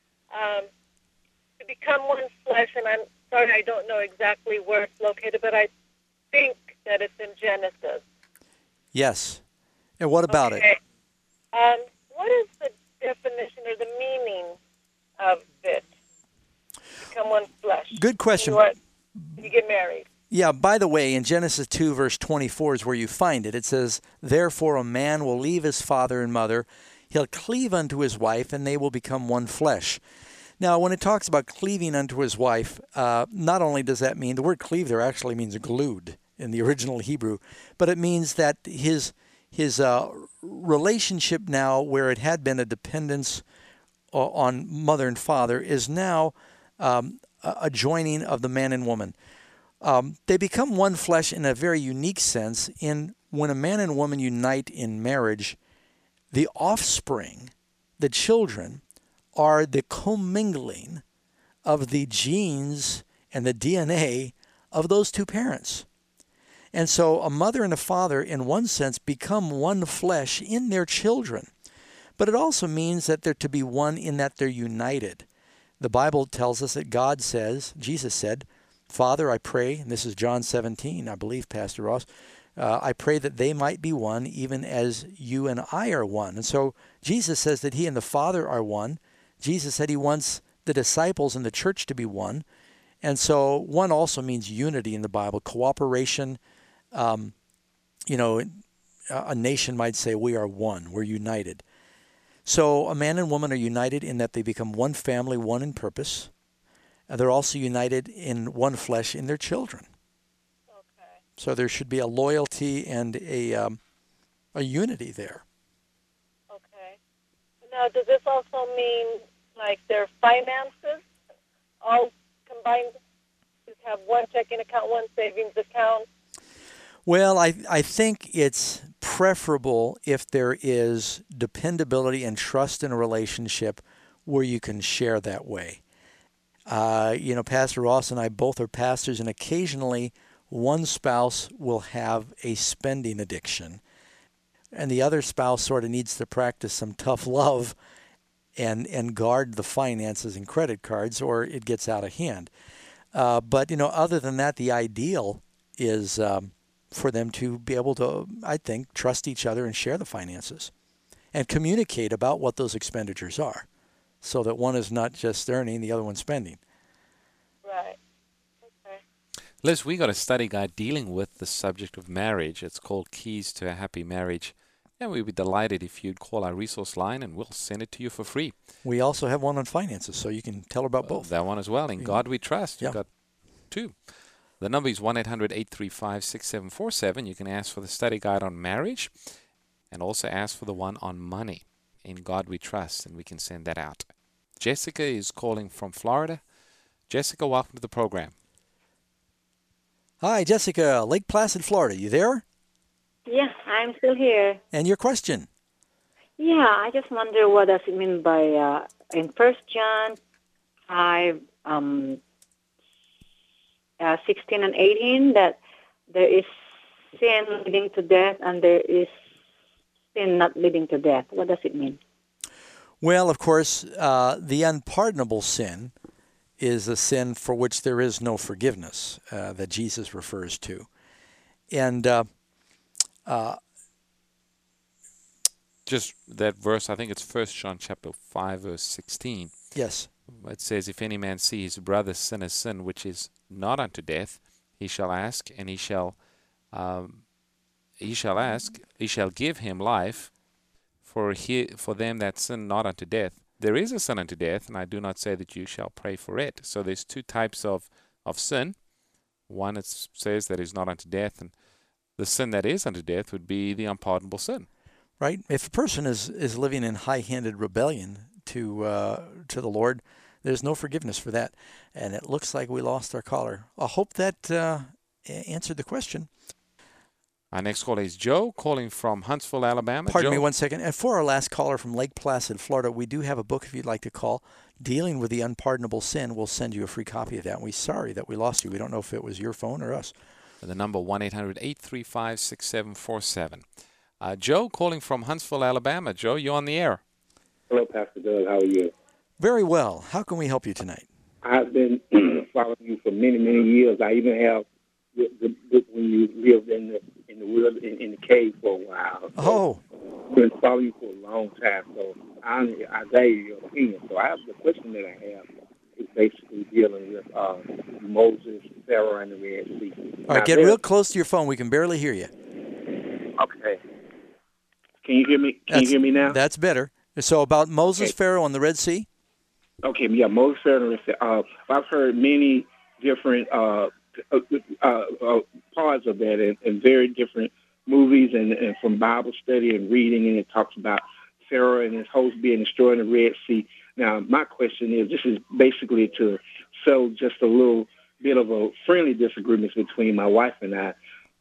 um, to become one flesh, and I'm sorry I don't know exactly where it's located, but I think that it's in Genesis. Yes. And what about it? Okay. Um, what is the definition or the meaning of it? Become one flesh. Good question. You, are, you get married. Yeah, by the way, in Genesis two, verse twenty-four is where you find it. It says, therefore a man will leave his father and mother, he'll cleave unto his wife, and they will become one flesh. Now, when it talks about cleaving unto his wife, uh, not only does that mean, the word cleave there actually means glued in the original Hebrew, but it means that his his uh, relationship now, where it had been a dependence o- on mother and father, is now um, a a joining of the man and woman. Um, they become one flesh in a very unique sense. In when a man and woman unite in marriage, the offspring, the children, are the commingling of the genes and the D N A of those two parents. And so a mother and a father, in one sense, become one flesh in their children. But it also means that they're to be one in that they're united. The Bible tells us that God says, Jesus said, Father, I pray, and this is John seventeen, I believe, Pastor Ross, uh, I pray that they might be one even as you and I are one. And so Jesus says that he and the Father are one. Jesus said he wants the disciples and the church to be one. And so one also means unity in the Bible, cooperation. Um, you know, a nation might say we are one, we're united. So a man and woman are united in that they become one family, one in purpose. And they're also united in one flesh in their children. Okay. So there should be a loyalty and a um, a unity there. Okay. Now, does this also mean like their finances all combined? Just have one checking account, one savings account? Well, I I think it's preferable if there is dependability and trust in a relationship where you can share that way. Uh, you know, Pastor Ross and I both are pastors, and occasionally one spouse will have a spending addiction, and the other spouse sort of needs to practice some tough love and and guard the finances and credit cards, or it gets out of hand. Uh, but, you know, other than that, the ideal is um, for them to be able to, I think, trust each other and share the finances and communicate about what those expenditures are, so that one is not just earning, the other one spending. Right. Okay. Liz, we got a study guide dealing with the subject of marriage. It's called Keys to a Happy Marriage. And we'd be delighted if you'd call our resource line, and we'll send it to you for free. We also have one on finances, so you can tell her about Well, both. that one as well. In Yeah. God We Trust. Yeah. We've got two. The number is one eight hundred eight three five six seven four seven. You can ask for the study guide on marriage and also ask for the one on money. In God We Trust, and we can send that out. Jessica is calling from Florida. Jessica, welcome to the program. Hi, Jessica, Lake Placid, Florida. You there? Yeah, I'm still here. And your question? Yeah, I just wonder what does it mean by uh, in First John five, um, uh, sixteen and eighteen that there is sin leading to death and there is sin not leading to death. What does it mean? Well, of course, uh, the unpardonable sin is a sin for which there is no forgiveness uh, that Jesus refers to. And uh, uh, just that verse, I think it's First John chapter five, verse sixteen. Yes. It says, if any man see his brother sin a sin which is not unto death, he shall ask, and he shall, um, he shall ask, he shall give him life. For he, for them that sin not unto death, there is a sin unto death, and I do not say that you shall pray for it. So there's two types of, of sin. One it says that is not unto death, and the sin that is unto death would be the unpardonable sin. Right. If a person is, is living in high-handed rebellion to uh, to the Lord, there's no forgiveness for that. And it looks like we lost our caller. I hope that uh, answered the question. Our next caller is Joe, calling from Huntsville, Alabama. Pardon Joe? me one second. And for our last caller from Lake Placid, Florida, we do have a book if you'd like to call, Dealing with the Unpardonable Sin. We'll send you a free copy of that. And we're sorry that we lost you. We don't know if it was your phone or us. The number one eight hundred eight three five six seven four seven. Uh, Joe, calling from Huntsville, Alabama. Joe, you're on the air. Hello, Pastor Doug. How are you? Very well. How can we help you tonight? I've been following you for many, many years. I even have the, the book when you lived in the in the wood in, in the cave for a while. So Oh. I've been following you for a long time. So I, I value your opinion. So I have the question that I have is basically dealing with uh, Moses, Pharaoh, and the Red Sea. All right, get real close to your phone. We can barely hear you. Okay. Can you hear me? Can That's, you hear me now? That's better. So about Moses, Okay. Pharaoh, and the Red Sea? Okay, yeah, Moses, Pharaoh, and the Red Sea. Uh, I've heard many different uh, uh, uh, uh, parts of that in, in very different movies and, and from Bible study and reading, and it talks about Pharaoh and his host being destroyed in the Red Sea. Now, my question is, this is basically to settle just a little bit of a friendly disagreement between my wife and I.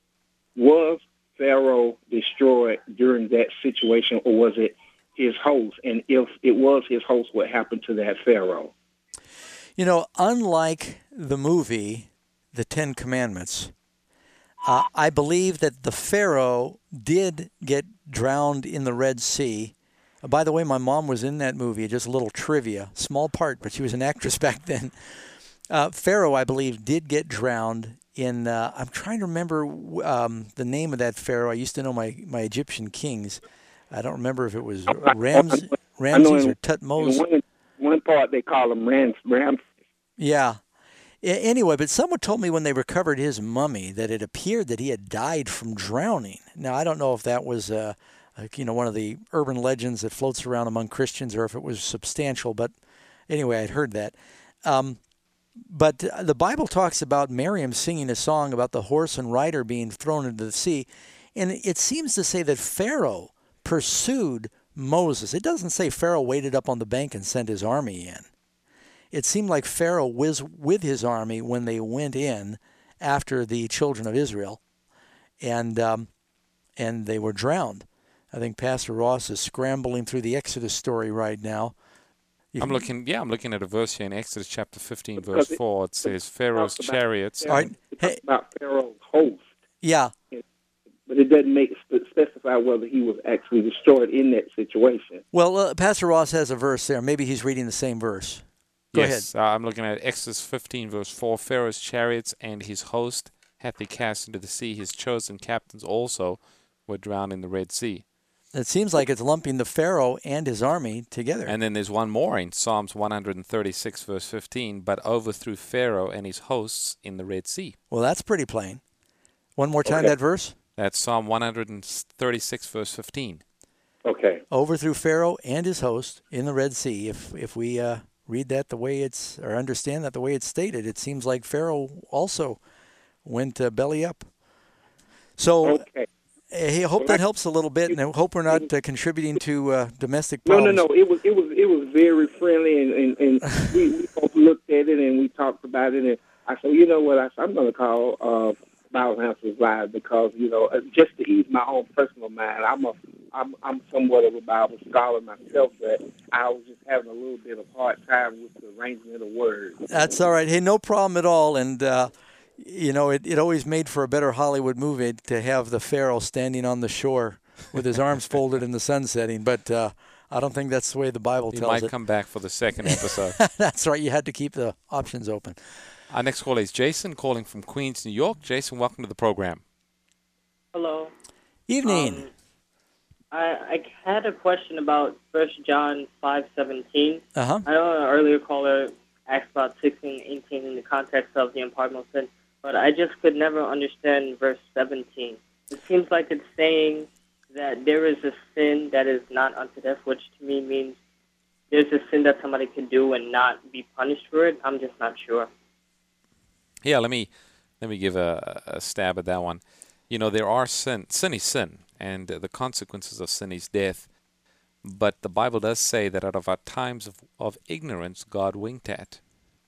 Was Pharaoh destroyed during that situation, or was it his host? And if it was his host, what happened to that Pharaoh? You know, unlike the movie, The Ten Commandments, uh, I believe that the Pharaoh did get drowned in the Red Sea. Uh, by the way, my mom was in that movie, just a little trivia, small part, but she was an actress back then. Uh, Pharaoh, I believe, did get drowned in, uh, I'm trying to remember um, the name of that Pharaoh. I used to know my, my Egyptian kings. I don't remember if it was Rams, Ramses or Tutmos. In one, one part they call them Ram, Ram. Yeah. A- Anyway, but someone told me when they recovered his mummy that it appeared that he had died from drowning. Now, I don't know if that was, uh, uh, you know, one of the urban legends that floats around among Christians or if it was substantial, but anyway, I'd heard that. Um, but the Bible talks about Miriam singing a song about the horse and rider being thrown into the sea, and it seems to say that Pharaoh pursued Moses. It doesn't say Pharaoh waited up on the bank and sent his army in. It seemed like Pharaoh was with his army when they went in after the children of Israel, and um, and they were drowned. I think Pastor Ross is scrambling through the Exodus story right now. You I'm can- looking, yeah, I'm looking at a verse here in Exodus chapter fifteen, verse four. It says, Pharaoh's talks about chariots. Pharaoh- it talks about Pharaoh's host, Yeah. but it doesn't make spe- specify whether he was actually destroyed in that situation. Well, uh, Pastor Ross has a verse there. Maybe he's reading the same verse. Go yes, uh, I'm looking at Exodus fifteen, verse four. Pharaoh's chariots and his host hath he cast into the sea. His chosen captains also were drowned in the Red Sea. It seems like it's lumping the Pharaoh and his army together. And then there's one more in Psalms one thirty-six, verse fifteen. But overthrew Pharaoh and his hosts in the Red Sea. Well, that's pretty plain. One more time Okay. that verse. That's Psalm one thirty-six, verse fifteen. Okay. Overthrew Pharaoh and his host in the Red Sea. If if we uh, read that the way it's, or understand that the way it's stated, it seems like Pharaoh also went uh, belly up. So Okay. I hope that helps a little bit, and I hope we're not uh, contributing to uh, domestic No, problems. no, no. It was it was it was very friendly, and and, and we, we both looked at it and we talked about it, and I said, you know what, I said, I'm going to call uh, Bible Answers Live because you know uh, just to ease my own personal mind. I'm a I'm I'm somewhat of a Bible scholar myself, but I was just having a little bit of hard time with the arrangement of words. That's all right. Hey, no problem at all. And, uh, you know, it, it always made for a better Hollywood movie to have the Pharaoh standing on the shore with his arms folded in the sun setting. But uh, I don't think that's the way the Bible He tells might it. come back for the second episode. That's right. You had to keep the options open. Our next caller is Jason, calling from Queens, New York. Jason, welcome to the program. Hello. Evening. Um, I, I had a question about First John five seventeen. Uh-huh. I know an earlier caller asked about sixteen and eighteen in the context of the unpardonable sin, but I just could never understand verse seventeen. It seems like it's saying that there is a sin that is not unto death, which to me means there's a sin that somebody can do and not be punished for it. I'm just not sure. Yeah, let me let me give a, a stab at that one. You know, there are sin. Sin is sin, and uh, the consequences of sin is death. But the Bible does say that out of our times of, of ignorance, God winked at.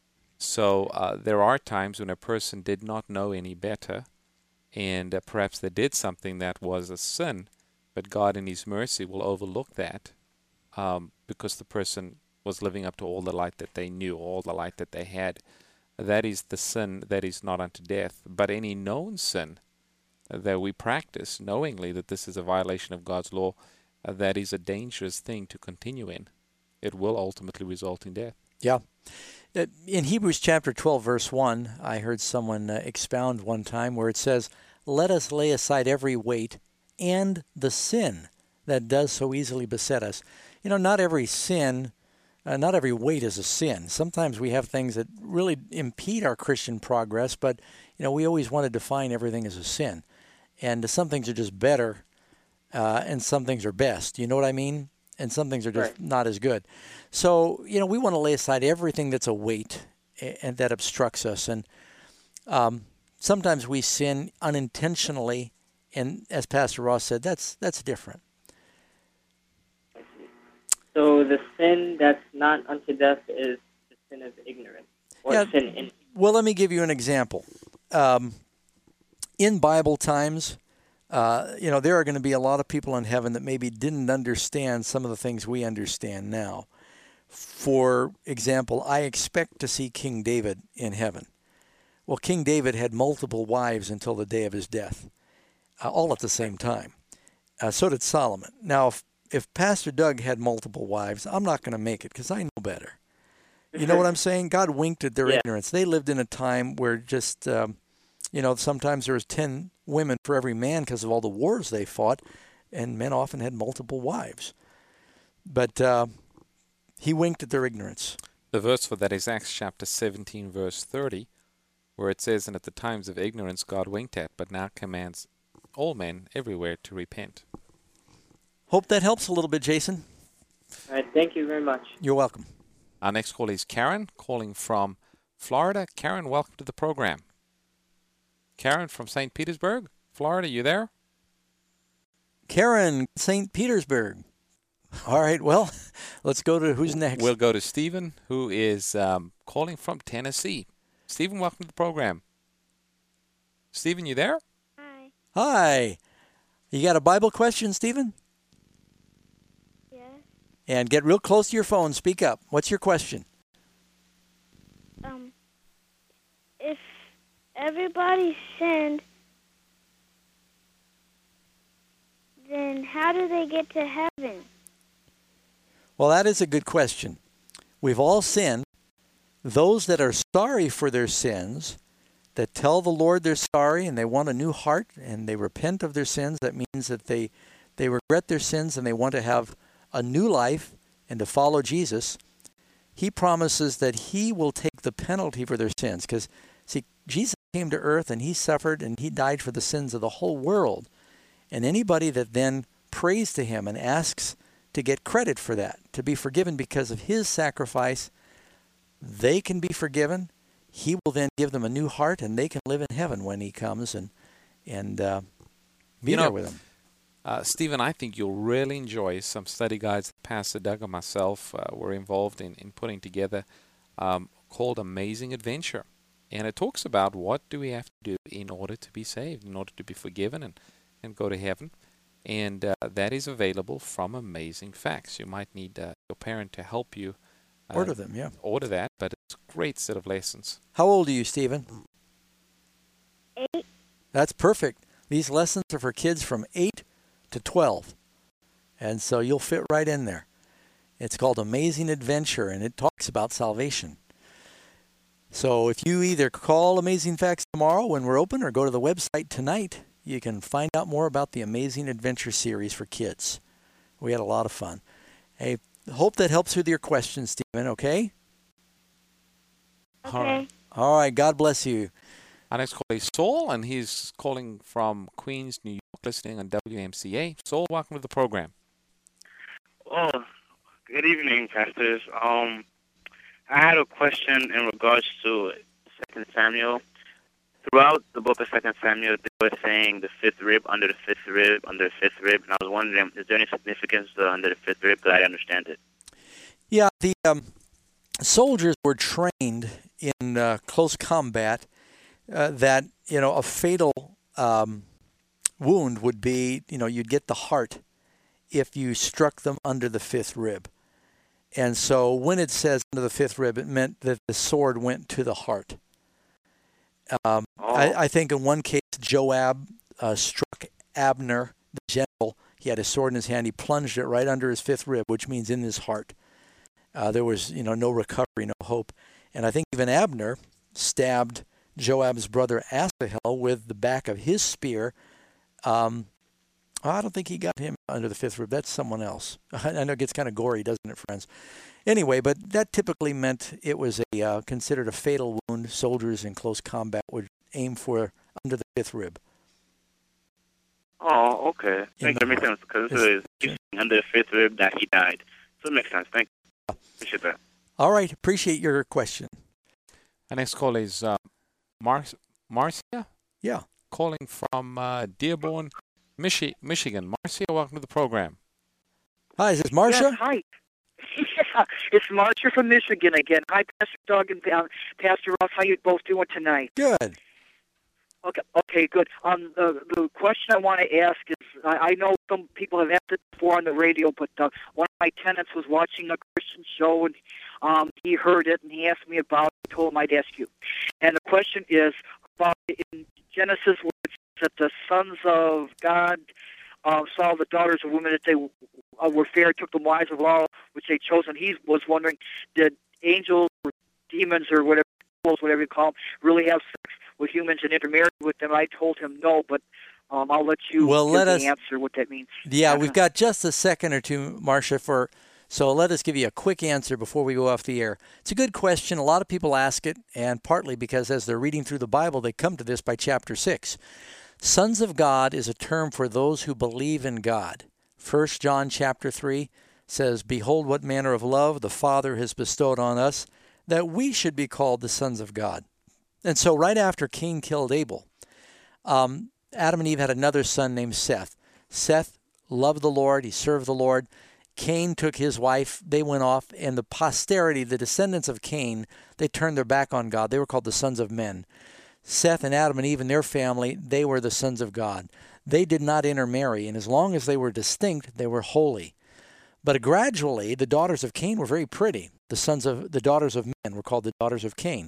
So uh, there are times when a person did not know any better, and uh, perhaps they did something that was a sin, but God in His mercy will overlook that um, because the person was living up to all the light that they knew, all the light that they had. That is the sin that is not unto death. But any known sin that we practice knowingly that this is a violation of God's law, uh, that is a dangerous thing to continue in. It will ultimately result in death. Yeah. Uh, In Hebrews chapter twelve, verse one, I heard someone uh, expound one time where it says, "Let us lay aside every weight and the sin that does so easily beset us." You know, not every sin, uh, not every weight is a sin. Sometimes we have things that really impede our Christian progress, but, you know, we always want to define everything as a sin. And some things are just better, uh, and some things are best. You know what I mean? And some things are just Right. not as good. So, you know, we want to lay aside everything that's a weight and that obstructs us. And um, sometimes we sin unintentionally, and as Pastor Ross said, that's that's different. So the sin that's not unto death is the sin of ignorance, or Yeah. sin in. Well, let me give you an example. Um, in Bible times, uh, you know, there are going to be a lot of people in heaven that maybe didn't understand some of the things we understand now. For example, I expect to see King David in heaven. Well, King David had multiple wives until the day of his death, uh, all at the same time. Uh, so did Solomon. Now, if, if Pastor Doug had multiple wives, I'm not going to make it because I know better. You know what I'm saying? God winked at their Yeah. ignorance. They lived in a time where just, um, you know, sometimes there was ten women for every man because of all the wars they fought, and men often had multiple wives. But uh, he winked at their ignorance. The verse for that is Acts chapter seventeen, verse thirty, where it says, "And at the times of ignorance God winked at, but now commands all men everywhere to repent." Hope that helps a little bit, Jason. All right, thank you very much. You're welcome. Our next call is Karen, calling from Florida. Karen, welcome to the program. Karen from Saint Petersburg, Florida, you there? Karen, Saint Petersburg. All right, well, let's go to who's next. We'll go to Stephen, who is um, calling from Tennessee. Stephen, welcome to the program. Stephen, you there? Hi. Hi. You got a Bible question, Stephen? Yes. And get real close to your phone. Speak up. What's your question? Um, if everybody sinned, then how do they get to heaven? Well, that is a good question. We've all sinned. Those that are sorry for their sins, that tell the Lord they're sorry and they want a new heart and they repent of their sins, that means that they, they regret their sins and they want to have a new life and to follow Jesus. He promises that he will take the penalty for their sins. Because, see, Jesus came to earth and he suffered and he died for the sins of the whole world. And anybody that then prays to him and asks to get credit for that, to be forgiven because of his sacrifice, they can be forgiven. He will then give them a new heart, and they can live in heaven when he comes and and uh, be you there know, with him. Uh, Stephen, I think you'll really enjoy some study guides that Pastor Doug and myself uh, were involved in, in putting together um, called Amazing Adventure. And it talks about what do we have to do in order to be saved, in order to be forgiven and, and go to heaven. And uh, that is available from Amazing Facts. You might need uh, your parent to help you uh, Order them, yeah. Order that, but it's a great set of lessons. How old are you, Stephen? Eight. That's perfect. These lessons are for kids from eight to twelve. And so you'll fit right in there. It's called Amazing Adventure, and it talks about salvation. So if you either call Amazing Facts tomorrow when we're open or go to the website tonight, you can find out more about the Amazing Adventure series for kids. We had a lot of fun. Hey, hope that helps with your questions, Stephen, okay? Okay. All right. All right, God bless you. Our next call is Saul, and he's calling from Queens, New York, listening on W M C A. Saul, welcome to the program. Oh, good evening, pastors. Um, I had a question in regards to Second Samuel. Throughout the book of Second Samuel, they were saying the fifth rib, under the fifth rib, under the fifth rib, and I was wondering, is there any significance to under the fifth rib? Because I didn't understand it. Yeah, the um, soldiers were trained in uh, close combat uh, that, you know, a fatal um, wound would be, you know, you'd get the heart if you struck them under the fifth rib. And so when it says under the fifth rib, it meant that the sword went to the heart. Um, oh. I, I think in one case, Joab uh, struck Abner, the general. He had his sword in his hand. He plunged it right under his fifth rib, which means in his heart. Uh, there was, you know, no recovery, no hope. And I think even Abner stabbed Joab's brother Asahel with the back of his spear. Um, I don't think he got him under the fifth rib. That's someone else. I know it gets kind of gory, doesn't it, friends? Anyway, but that typically meant it was a uh, considered a fatal wound. Soldiers in close combat would aim for under the fifth rib. Oh, okay. Thank you. That makes sense, because it is under the fifth rib that he died. So it makes sense. Thank you. Appreciate that. All right. Appreciate your question. Our next call is uh, Mar- Marcia? Yeah. Calling from uh, Dearborn, Michi- Michigan. Marcia, welcome to the program. Hi, is this Marcia? Yes, hi. Yeah, it's Marcia from Michigan again. Hi, Pastor Doug and uh, Pastor Ross. How you both doing tonight? Good. Okay, okay, good. Um, the, the question I want to ask is, I, I know some people have asked it before on the radio, but uh, one of my tenants was watching a Christian show, and um, he heard it, and he asked me about it. I told him I'd ask you. And the question is about in Genesis, where it says that the sons of God uh, saw the daughters of women that they uh, were fair, took the wives of all which they chose, and he was wondering, did angels or demons or whatever, whatever you call them, really have sex with humans and intermarry with them? I told him no, but um, I'll let you well, give let the us, answer what that means. Yeah, we've got just a second or two, Marcia, for So let us give you a quick answer before we go off the air. It's a good question. A lot of people ask it, and partly because as they're reading through the Bible, they come to this by chapter six. Sons of God is a term for those who believe in God. First John chapter three says, "Behold, what manner of love the Father has bestowed on us, that we should be called the sons of God." And so right after Cain killed Abel, um, Adam and Eve had another son named Seth. Seth loved the Lord. He served the Lord. Cain took his wife. They went off, and the posterity, the descendants of Cain, they turned their back on God. They were called the sons of men. Seth and Adam and Eve and their family, they were the sons of God. They did not intermarry, and as long as they were distinct, they were holy. But gradually, the daughters of Cain were very pretty. The sons of the daughters of men were called the daughters of Cain.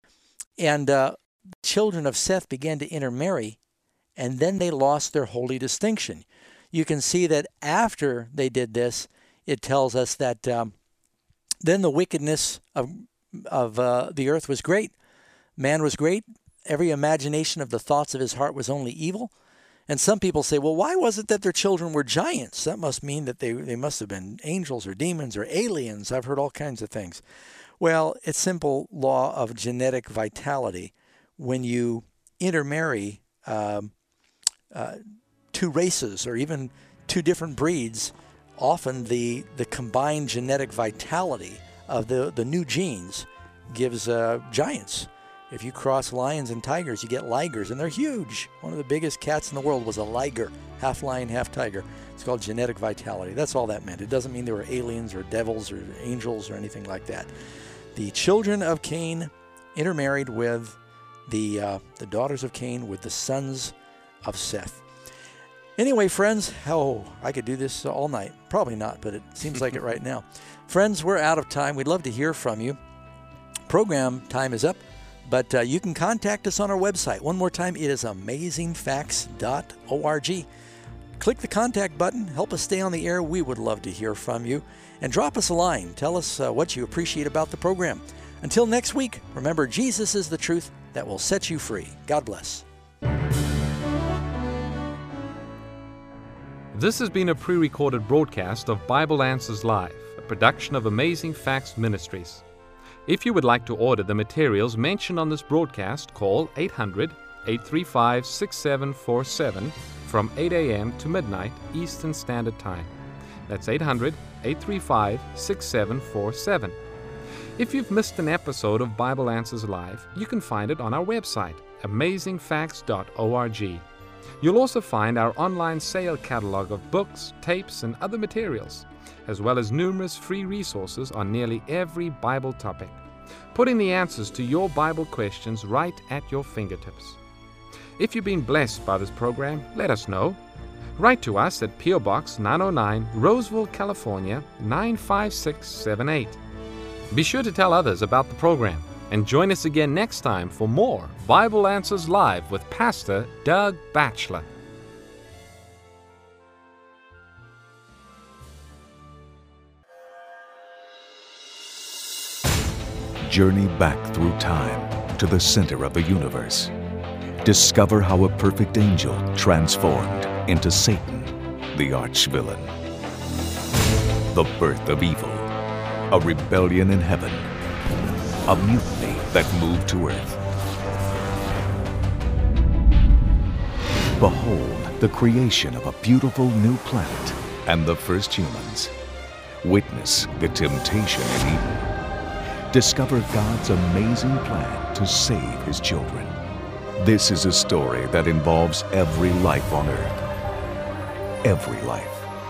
And uh, the children of Seth began to intermarry, and then they lost their holy distinction. You can see that after they did this, it tells us that um, then the wickedness of of uh, the earth was great. Man was great. Every imagination of the thoughts of his heart was only evil. And some people say, well, why was it that their children were giants? That must mean that they, they must have been angels or demons or aliens. I've heard all kinds of things. Well, it's simple law of genetic vitality. When you intermarry um, uh, two races or even two different breeds, often the, the combined genetic vitality of the, the new genes gives uh, giants. If you cross lions and tigers, you get ligers, and they're huge. One of the biggest cats in the world was a liger, half lion, half tiger. It's called genetic vitality. That's all that meant. It doesn't mean they were aliens or devils or angels or anything like that. The children of Cain intermarried with the uh, the daughters of Cain, with the sons of Seth. Anyway, friends, oh, I could do this all night. Probably not, but it seems like it right now. Friends, we're out of time. We'd love to hear from you. Program time is up. But uh, you can contact us on our website. One more time, it is amazing facts dot org. Click the contact button. Help us stay on the air. We would love to hear from you. And drop us a line. Tell us uh, what you appreciate about the program. Until next week, remember, Jesus is the truth that will set you free. God bless. This has been a pre-recorded broadcast of Bible Answers Live, a production of Amazing Facts Ministries. If you would like to order the materials mentioned on this broadcast, call eight hundred, eight three five, six seven four seven from eight a.m. to midnight Eastern Standard Time. That's eight hundred, eight three five, six seven four seven. If you've missed an episode of Bible Answers Live, you can find it on our website, amazing facts dot org. You'll also find our online sale catalog of books, tapes, and other materials, as well as numerous free resources on nearly every Bible topic, putting the answers to your Bible questions right at your fingertips. If you've been blessed by this program, let us know. Write to us at P O Box nine oh nine, Roseville, California, nine five six seven eight. Be sure to tell others about the program, and join us again next time for more Bible Answers Live with Pastor Doug Batchelor. Journey back through time to the center of the universe. Discover how a perfect angel transformed into Satan, the arch-villain. The birth of evil, a rebellion in heaven, a mutiny that moved to earth. Behold the creation of a beautiful new planet and the first humans. Witness the temptation in Eden. Discover God's amazing plan to save His children. This is a story that involves every life on earth. Every life.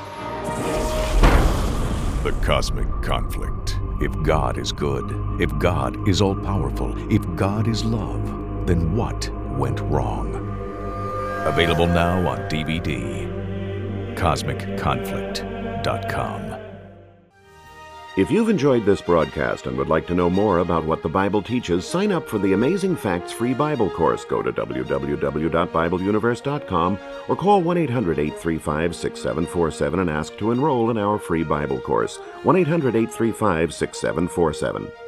The Cosmic Conflict. If God is good, if God is all-powerful, if God is love, then what went wrong? Available now on D V D. cosmic conflict dot com. If you've enjoyed this broadcast and would like to know more about what the Bible teaches, sign up for the Amazing Facts free Bible course. Go to w w w dot bible universe dot com or call one eight hundred, eight three five, six seven four seven and ask to enroll in our free Bible course. one eight hundred, eight three five, six seven four seven.